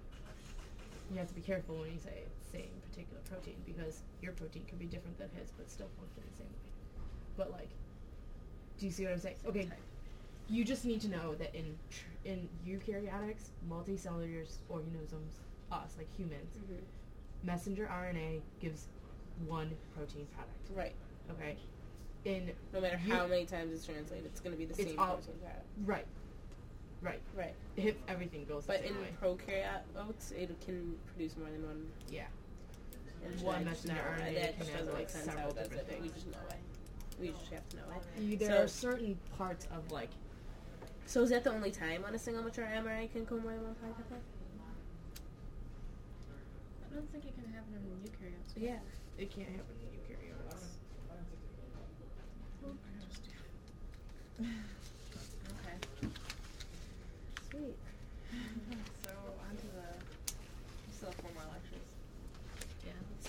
You have to be careful when you say same particular protein because your protein could be different than his, but still function the same way. But like, do you see what I'm saying? Okay, you just need to know that in eukaryotics, multicellular organisms, us like humans, messenger RNA gives one protein product. Right. Okay. In No matter you- how many times it's translated, it's going to be the It's same all- protein product. right. Right. If everything goes But the in same way. prokaryotes, it can produce more than one. Yeah. And One I just messenger know RNA that can just have, doesn't like, make sense how several it does different it. We things. just know it. We just have to know it. There So- are certain parts of like So is that the only time when a single mature mRNA can encode more than one polypeptide? I don't think it can happen in eukaryotes. Yeah. it can't happen in eukaryotes. Okay. Sweet. So on to the. We still have 4 more lectures. Yeah.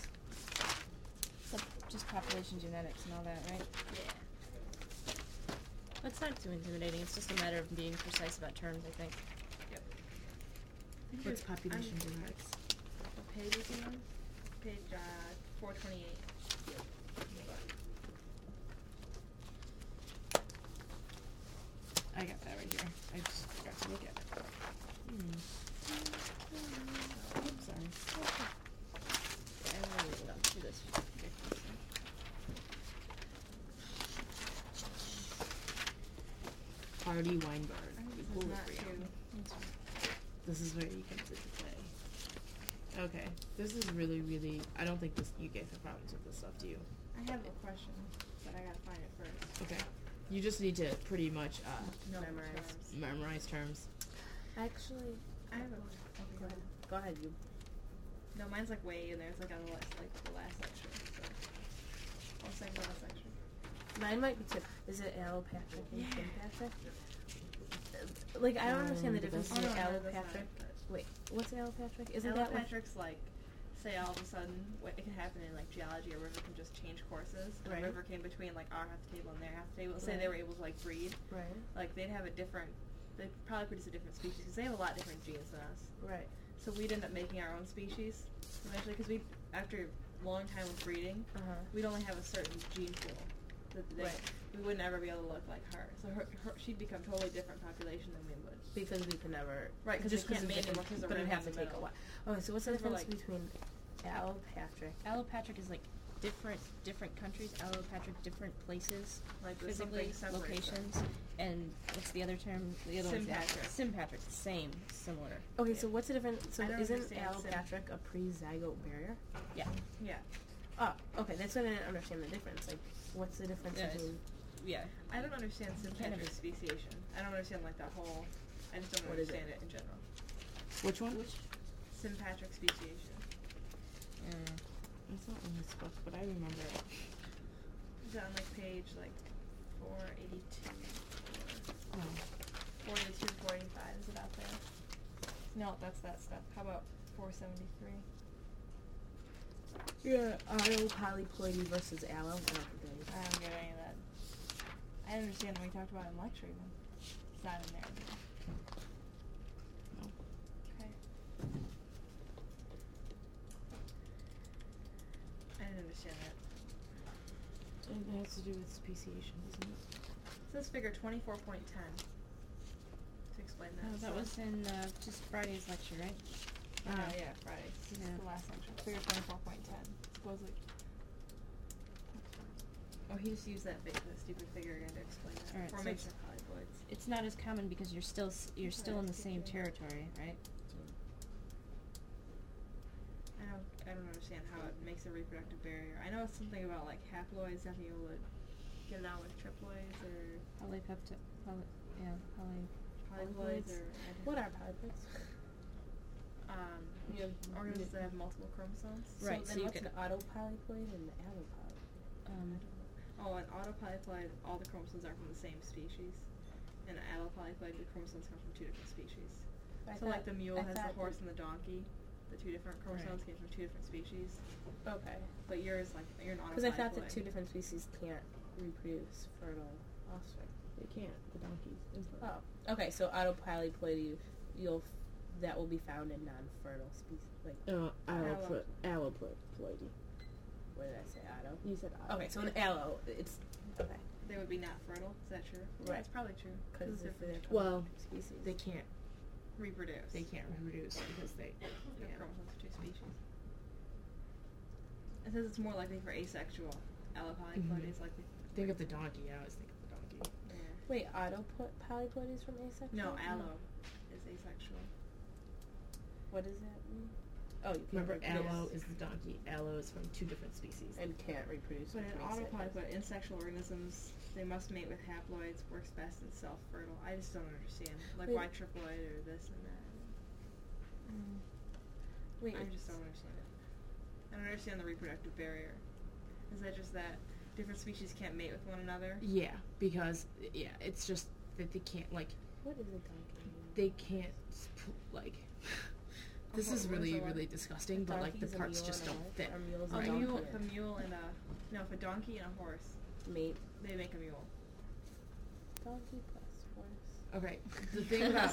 So just population genetics and all that, right? Yeah. But it's not too intimidating. It's just a matter of being precise about terms, I think. Yep. What's population genetics? What page is it on? Page 428. I got that right here. I just forgot to look at it. Oops, sorry. Yeah, I'm gonna leave it up to this. Hardy Weinberg. I think this is not Equilibrium. too. This is where you come into play. Okay, this is really, really. I don't think this. You guys have problems with this stuff, do you? I have a question, but I gotta find it first. Okay. You just need to pretty much No Memorize. terms. memorize terms. Actually, I have a. go ahead. Go ahead, you. No, mine's like way in there. It's like on the last, the last lecture. So I'll say the last lecture. Mine might be too. Is it allopathic and Yeah. sympatric? Like, I don't understand the difference Oh, between no, that's not allopathic. it, but- Wait, what's allopathic? Isn't that what? Allopatric's like, say all of a sudden, it can happen in like geology. A river can just change courses. And Right. A river came between like our half the table and their half the table. Say they Right. were able to like breed. Right. Like they'd have a different. They'd probably produce a different species because they have a lot different genes than us. Right. So we'd end up making our own species eventually because we, after a long time of breeding, we'd only have a certain gene pool. Right. We wouldn't ever be able to look like her. So she'd become totally different population than we would. Because we could never. Right, 'cause just they can't of mate the- anymore 'cause the but it'd rim have in to the take a middle. while. Okay, so what's the So for, difference like- between allopatric? Allopatric is like different countries. Allopatric, different places, Like there's physically, something separates them. locations. And what's the other term? The other one's Sympatric. Sympatric. Same, similar. Okay, so what's the difference? So I don't isn't understand allopatric a pre-zygote barrier? Yeah. Yeah. Oh, okay, that's what I didn't understand the difference. Like, what's the difference Yeah, it's- between? Yeah. I don't understand sympatric Cannabis. speciation. I don't understand like that whole. I just don't What is understand it in general. Which one? Sympatric speciation. It's not in this book, but I remember it. Is that on like page like 482? Oh. 482, 485? Is it out there? No, that's that stuff. How about 473? Yeah, autopolyploidy versus allo. I don't think I don't get any of that. I didn't understand when we talked about it in lecture even. It's not in there. No. Okay. I didn't understand that. It has to do with speciation, doesn't it? It says figure 24.10 to explain that. Oh, that So- was in just Friday's lecture, right? yeah, Friday. This is Yeah. the last section. Figure 24.10. Supposedly. Oh, he just used that stupid figure again to explain that. Alright, so Formation of polyploids. It's not as common because you're still in the same territory, right? I don't understand how it makes a reproductive barrier. I know it's something about like haploids not being able to get it out with triploids or polyploids or What are polyploids? you have organisms that have multiple chromosomes. Right, So so then you what's could- an autopolyploid and an allopolyploid? Oh, an autopolyploid, all the chromosomes are from the same species. And an allopolyploid, the chromosomes come from two different species. So like the mule has the horse and the donkey. The two different chromosomes came from two different species. Okay. But yours, like, you're an autopolyploid. Because I thought that two different species can't reproduce fertile offspring. They can't. The donkeys. Oh. Okay, so autopolyploidy, that will be found in non-fertile species. Like, Alloploidy. what did I say? Auto. You said auto. Okay, so an allo, it's okay. They would be not fertile. Is that true? Yeah, Right. it's probably true. Because they're if they're Well, species. They can't. reproduce. They can't reproduce because they. They have Yeah. chromosomes for two species. It says it's more likely for asexual. Allopolyploid is likely. Think of the donkey. I always think of the donkey. Yeah. Wait, autopolyploidy is from asexual? No, allo is asexual. What does that mean? Oh, you can't Remember, reproduce. allo is the donkey. Allo is from two different species. And can't reproduce. But in which makes it- autopolyploid, insexual organisms, they must mate with haploids, works best in self-fertile. I just don't understand. Like, Wait. why triploid or this and that. Wait, I just don't understand it. I don't understand the reproductive barrier. Is that just that different species can't mate with one another. Yeah, because it's just that they can't like What is a donkey? they can't like. This is What is really a what? really disgusting, but like the Donkey's a parts mule just and a don't horse, fit. or mule's A a mule, donkey. a mule and a no, if a donkey and a horse, Mate. they make a mule. Donkey plus horse. Okay, the thing about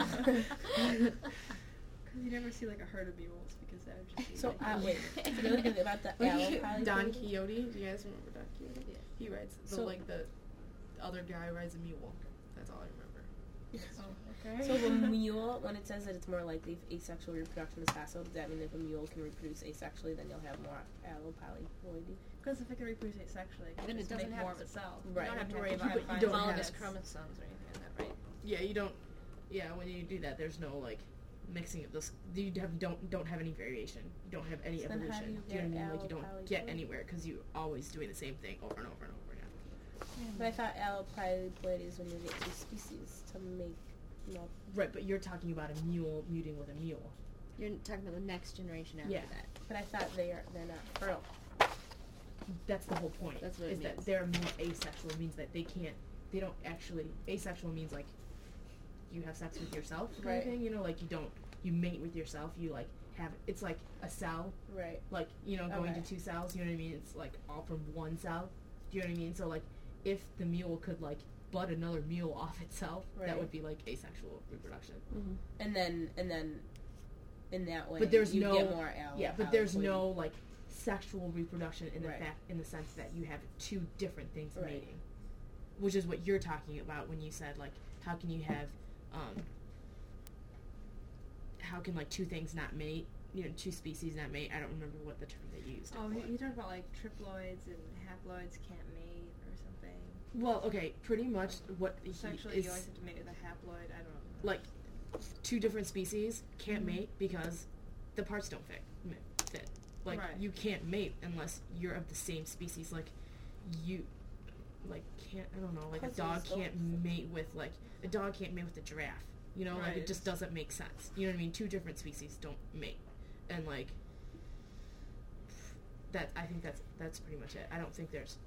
Because you never see like a herd of mules because that would just be So, like, wait, really quickly about the owl Don poly. Quixote. Do you guys remember Don Quixote? Yeah. He rides the So- the other guy rides a mule. That's all I remember. okay. So the mule, when it says that it's more likely if asexual reproduction is possible, does that mean if a mule can reproduce asexually, then you'll have more allopolyploidy? Because if it can reproduce asexually, it can Then it just doesn't make have more to- of itself. Right. You don't have to You worry have about to keep it don't homologous have- chromosomes or anything like that, right? Yeah, you don't. Yeah, when you do that, there's no like mixing of this. You don't have any variation. You don't have any So then how evolution. do you Do you know what I mean? get Like you don't get allopolyploidy? anywhere because you always doing the same thing over and over and over again. But I thought allopolyploidy is when you get two species to make milk. Right, but you're talking about a mule muting with a mule. You're talking about the next generation after Yeah. that. But I thought they're not fertile. That's the whole point. That's what it is that means. they're more asexual. It means that they can't. They don't actually. Asexual means like you have sex with yourself, kind Right. of thing. You know, like you don't. You mate with yourself. You like have. It's like a cell. Right. Like going Okay. to two cells. You know what I mean? It's like all from one cell. Do you know what I mean? So like, if the mule could like bud another mule off itself, Right. that would be like asexual reproduction. And then in that way, But there's you no. get more allopolyploidy. Yeah, but there's no like sexual reproduction in the Right. fact in the sense that you have two different things Right. mating, which is what you're talking about when you said like how can you have how can like two things not mate, two species not mate. I don't remember what the term they used. Oh, you talked about like triploids and haploids can't mate or something. Well, okay, pretty much what he Sexually, is you always have to mate with a haploid. I don't know. like two different species can't Mhm. mate because the parts don't fit. Like Right. you can't mate unless you're of the same species. Like you, like can't I don't know. Like a Puzzles dog don't can't fit. mate with like a dog can't mate with a giraffe. You know, like Right. it just doesn't make sense. You know what I mean? Two different species don't mate, and like that. I think that's pretty much it. I don't think there's.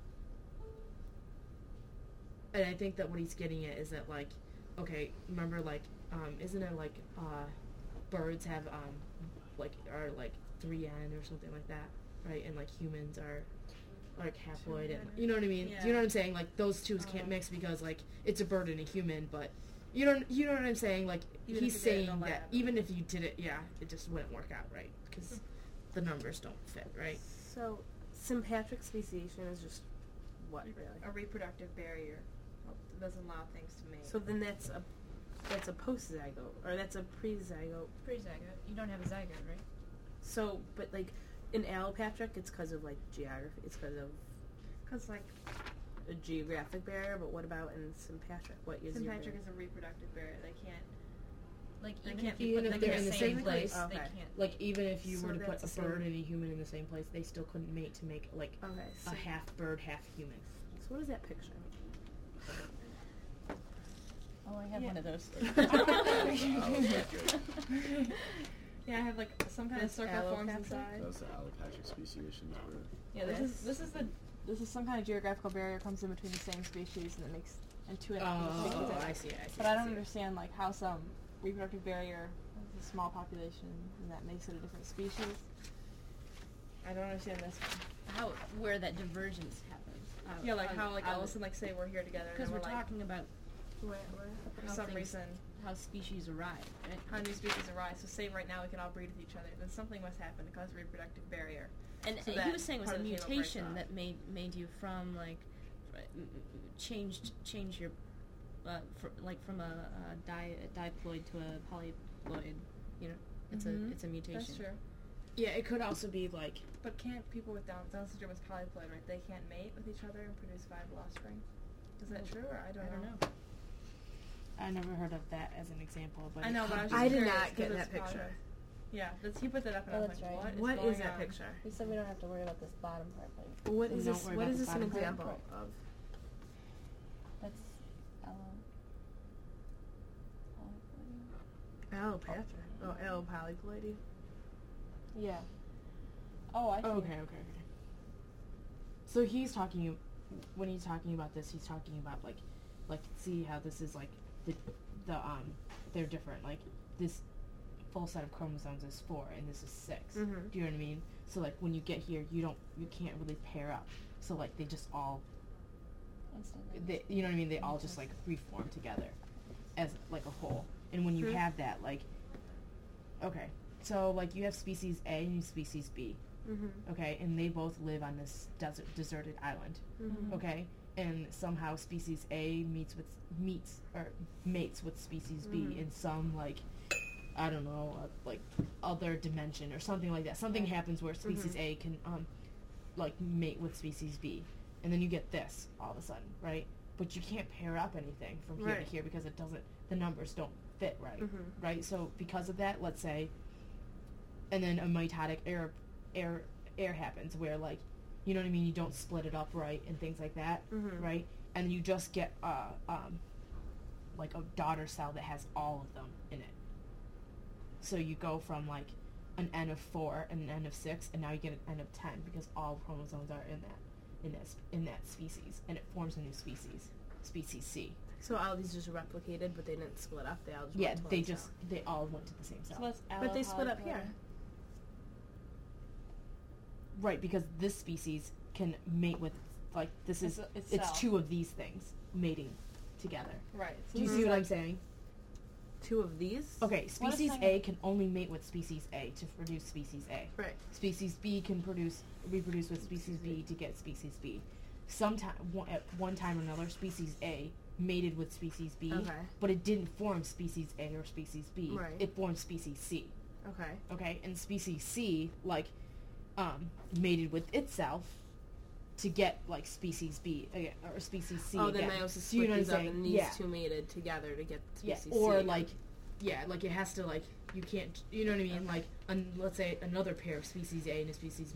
And I think that what he's getting at is that like, okay, remember like, isn't it like, birds have like are like 3N or something like that, right? And like humans are like haploid, and you know what I mean? Yeah. Do you know what I'm saying? Like those two can't mix because like it's a bird and a human, but you know what I'm saying? Like Even he's if you did it in saying a that lab. even if you did it, it just wouldn't work out right because the numbers don't fit, right? So sympatric speciation is just what really? A reproductive barrier that doesn't allow things to mate. So then that's a post-zygote, or that's a pre-zygote. Pre-zygote. You don't have a zygote, right? So, but like in allopatric, it's because of like geography. It's because of Because like a geographic barrier. But what about in sympatric? What is your sympatric barrier? is a reproductive barrier. They can't. Like They even can't if be you put put if them they're in the same place. they Okay. can't. Like even if you So were to put that's a the bird same- and a human in the same place, they still couldn't mate to make like Okay. So, a half bird, half human. so what does that picture? Oh, I have Yeah. one of those. Yeah, I have like some kind of This circle forms allopatric? inside. That was the allopatric speciations were. Yeah, this is some kind of geographical barrier comes in between the same species and it makes and two entities. Oh, together. I see. But I don't understand like how some reproductive barrier has a small population and that makes it a different species. I don't understand this one. Where that divergence happens. Yeah, like how like Allison like say we're here together and Because then we're we're like talking about for how some things- reason how species arrive, right? how new species arise. So say right now we can all breed with each other, then something must happen to cause a reproductive barrier. And So he that was saying it was part a of the genome breaks mutation off. that made you from like change your from a diploid to a polyploid. You know, it's Mhm. a mutation. That's true. Yeah, it could also be like But can't people with Down syndrome with polyploid, right? They can't mate with each other and produce viable offspring. Is that true, or I don't know. I never heard of that as an example, but I know, but I was I just did curious not 'cause get it's that picture. probably- Yeah, he put that up and I Oh, was that's like, right. what? What is going that on? picture? We said we don't have to worry about this bottom part, but What is Don't this? worry What about is the this an bottom part. example of? that's Allopatric. Oh, allopolyploidy. Yeah. Oh, I see. okay. So he's talking, when he's talking about this, he's talking about like see how this is like the they're different. Like this full set of chromosomes is 4 and this is 6. Mhm. Do you know what I mean? So like when you get here, you can't really pair up. So like they just all, you know what I mean? They all just like reform together as like a whole. And when you Mhm. have that, like, okay, so like you have species A and you have species B. Mm-hmm. Okay, and they both live on this deserted island. Mm-hmm. Okay, and somehow species A mates with species B Mhm. in some like, I don't know, like other dimension or something like that. Something happens where species A can like mate with species B, and then you get this all of a sudden, right? But you can't pair up anything from here Right. to here because the numbers don't fit right, Mhm. right? So because of that, let's say, and then a mitotic error happens where like, you know what I mean, you don't split it up right and things like that, Mhm. right? And you just get like a daughter cell that has all of them in it. So you go from like an N of 4 and an N of 6, and now you get an N of 10 because all chromosomes are in that species, and it forms a new species C. So all these just replicated, but they didn't split up. They all just Yeah, went to they one just cell. they all went to the same cell. So that's But they split up allopolyploidy. here. Right, because this species can mate with, like, this is, it's itself. 2 of these things mating together. Right. So Do you this see is what I'm like- saying? 2 of these. Okay, What species if A can only mate with species A to produce species A. Right. Species B can reproduce with species B to get species B. At one time or another, species A mated with species B, Okay. but it didn't form species A or species B. Right. It formed species C. Okay. Okay, and species C mated with itself to get like species B again, or species C. Oh, then again. meiosis Do you split know what these I'm up, saying? and these Yeah. 2 mated together to get Yeah, species or C. like, yeah, like it has to like you can't. You know what I mean? Like, let's say another pair of species A and a species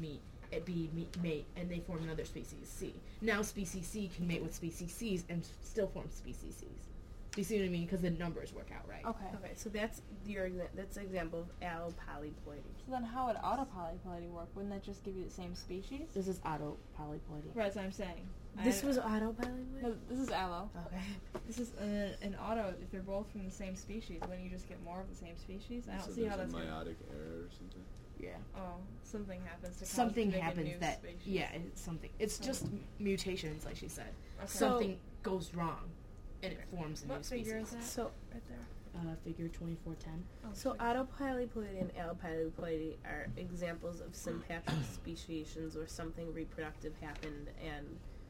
B mate, and they form another species C. Now species C can mate with species C's and still form species C's. Do you see what I mean? Because the numbers work out right. Okay. Okay, so that's that's an example of allopolyploidy. So then how would autopolyploidy work? Wouldn't that just give you the same species? This is autopolyploidy. Right, that's what I'm saying. This was autopolyploidy? No, this is allo. Okay. This is an auto. If they're both from the same species, wouldn't you just get more of the same species? I don't So see how there's that's a gonna. meiotic error or something. Yeah. Oh, something happens to cause Something to make a happens new that species. yeah, it's something. It's just mutations, like she said. Okay. Something goes wrong, and it forms a new What species. figure is that? So right there. Figure 2410. Oh, So fig- autopolyploidy and allopolyploidy are examples of sympatric speciations where something reproductive happened and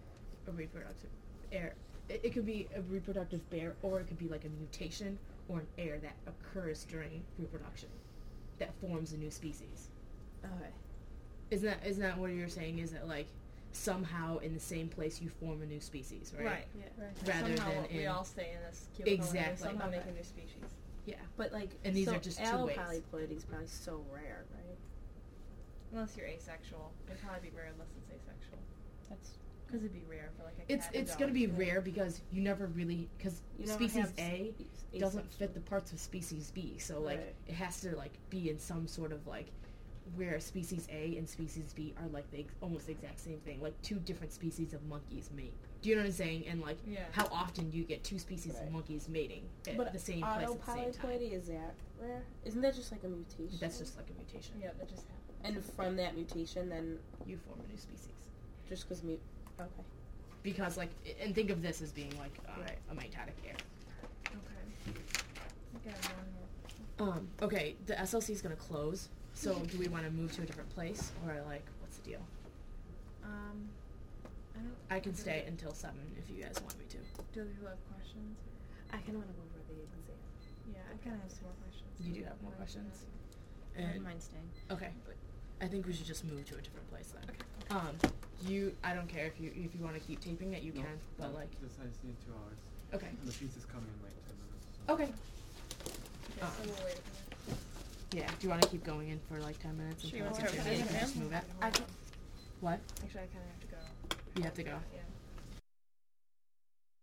A reproductive error. It could be a reproductive error, or it could be like a mutation or an error that occurs during reproduction that forms a new species. okay. Isn't that what you're saying? Is that like somehow in the same place you form a new species, right? Yeah. Right. rather somehow than we in- all stay in this cubicle and Exactly. we somehow make Okay. a new species. Yeah. But like And these so are just 2 ways. allopolyploidy is probably so rare, right? Unless you're asexual. It'd probably be rare unless it's asexual. That's Because it'd be rare for like a it's cat and it's gonna dog. be rare because you never really because You never species have A spe- doesn't asexual. fit the parts of species B, so like Right. it has to like be in some sort of like where species A and species B are like almost the exact same thing, like 2 different species of monkeys mate. Do you know what I'm saying? And like Yeah. how often do you get 2 species Right. of monkeys mating at But the same place at the same time? autopolyploidy is that rare? Isn't that just like a mutation? That's just like a mutation. Yeah, that just happened. And from that mutation, then You form a new species just because okay. because like and think of this as being like Right. a mitotic error. Okay. I got one more. Okay, the SLC is gonna close. So do we want to move to a different place, or like, what's the deal? I don't. I can stay until 7 if you guys want me to. Do other people have questions? I kind of want to go over the exam. Yeah, I kind of have some more questions. You do have more questions? I wouldn't And, mind staying. okay, I think we should just move to a different place then. I don't care if you want to keep taping it, you No, can, but like, Just I just need 2 hours. okay, And the pizza's coming in like 10 minutes. So. okay, Okay, so we'll wait. yeah. Do you want to keep going in for like 10 minutes? Sure, until you it want gets to here? start Yeah, you with can the just exam? move it. I can, What? Actually, I kind of have to go. You have to go. Yeah.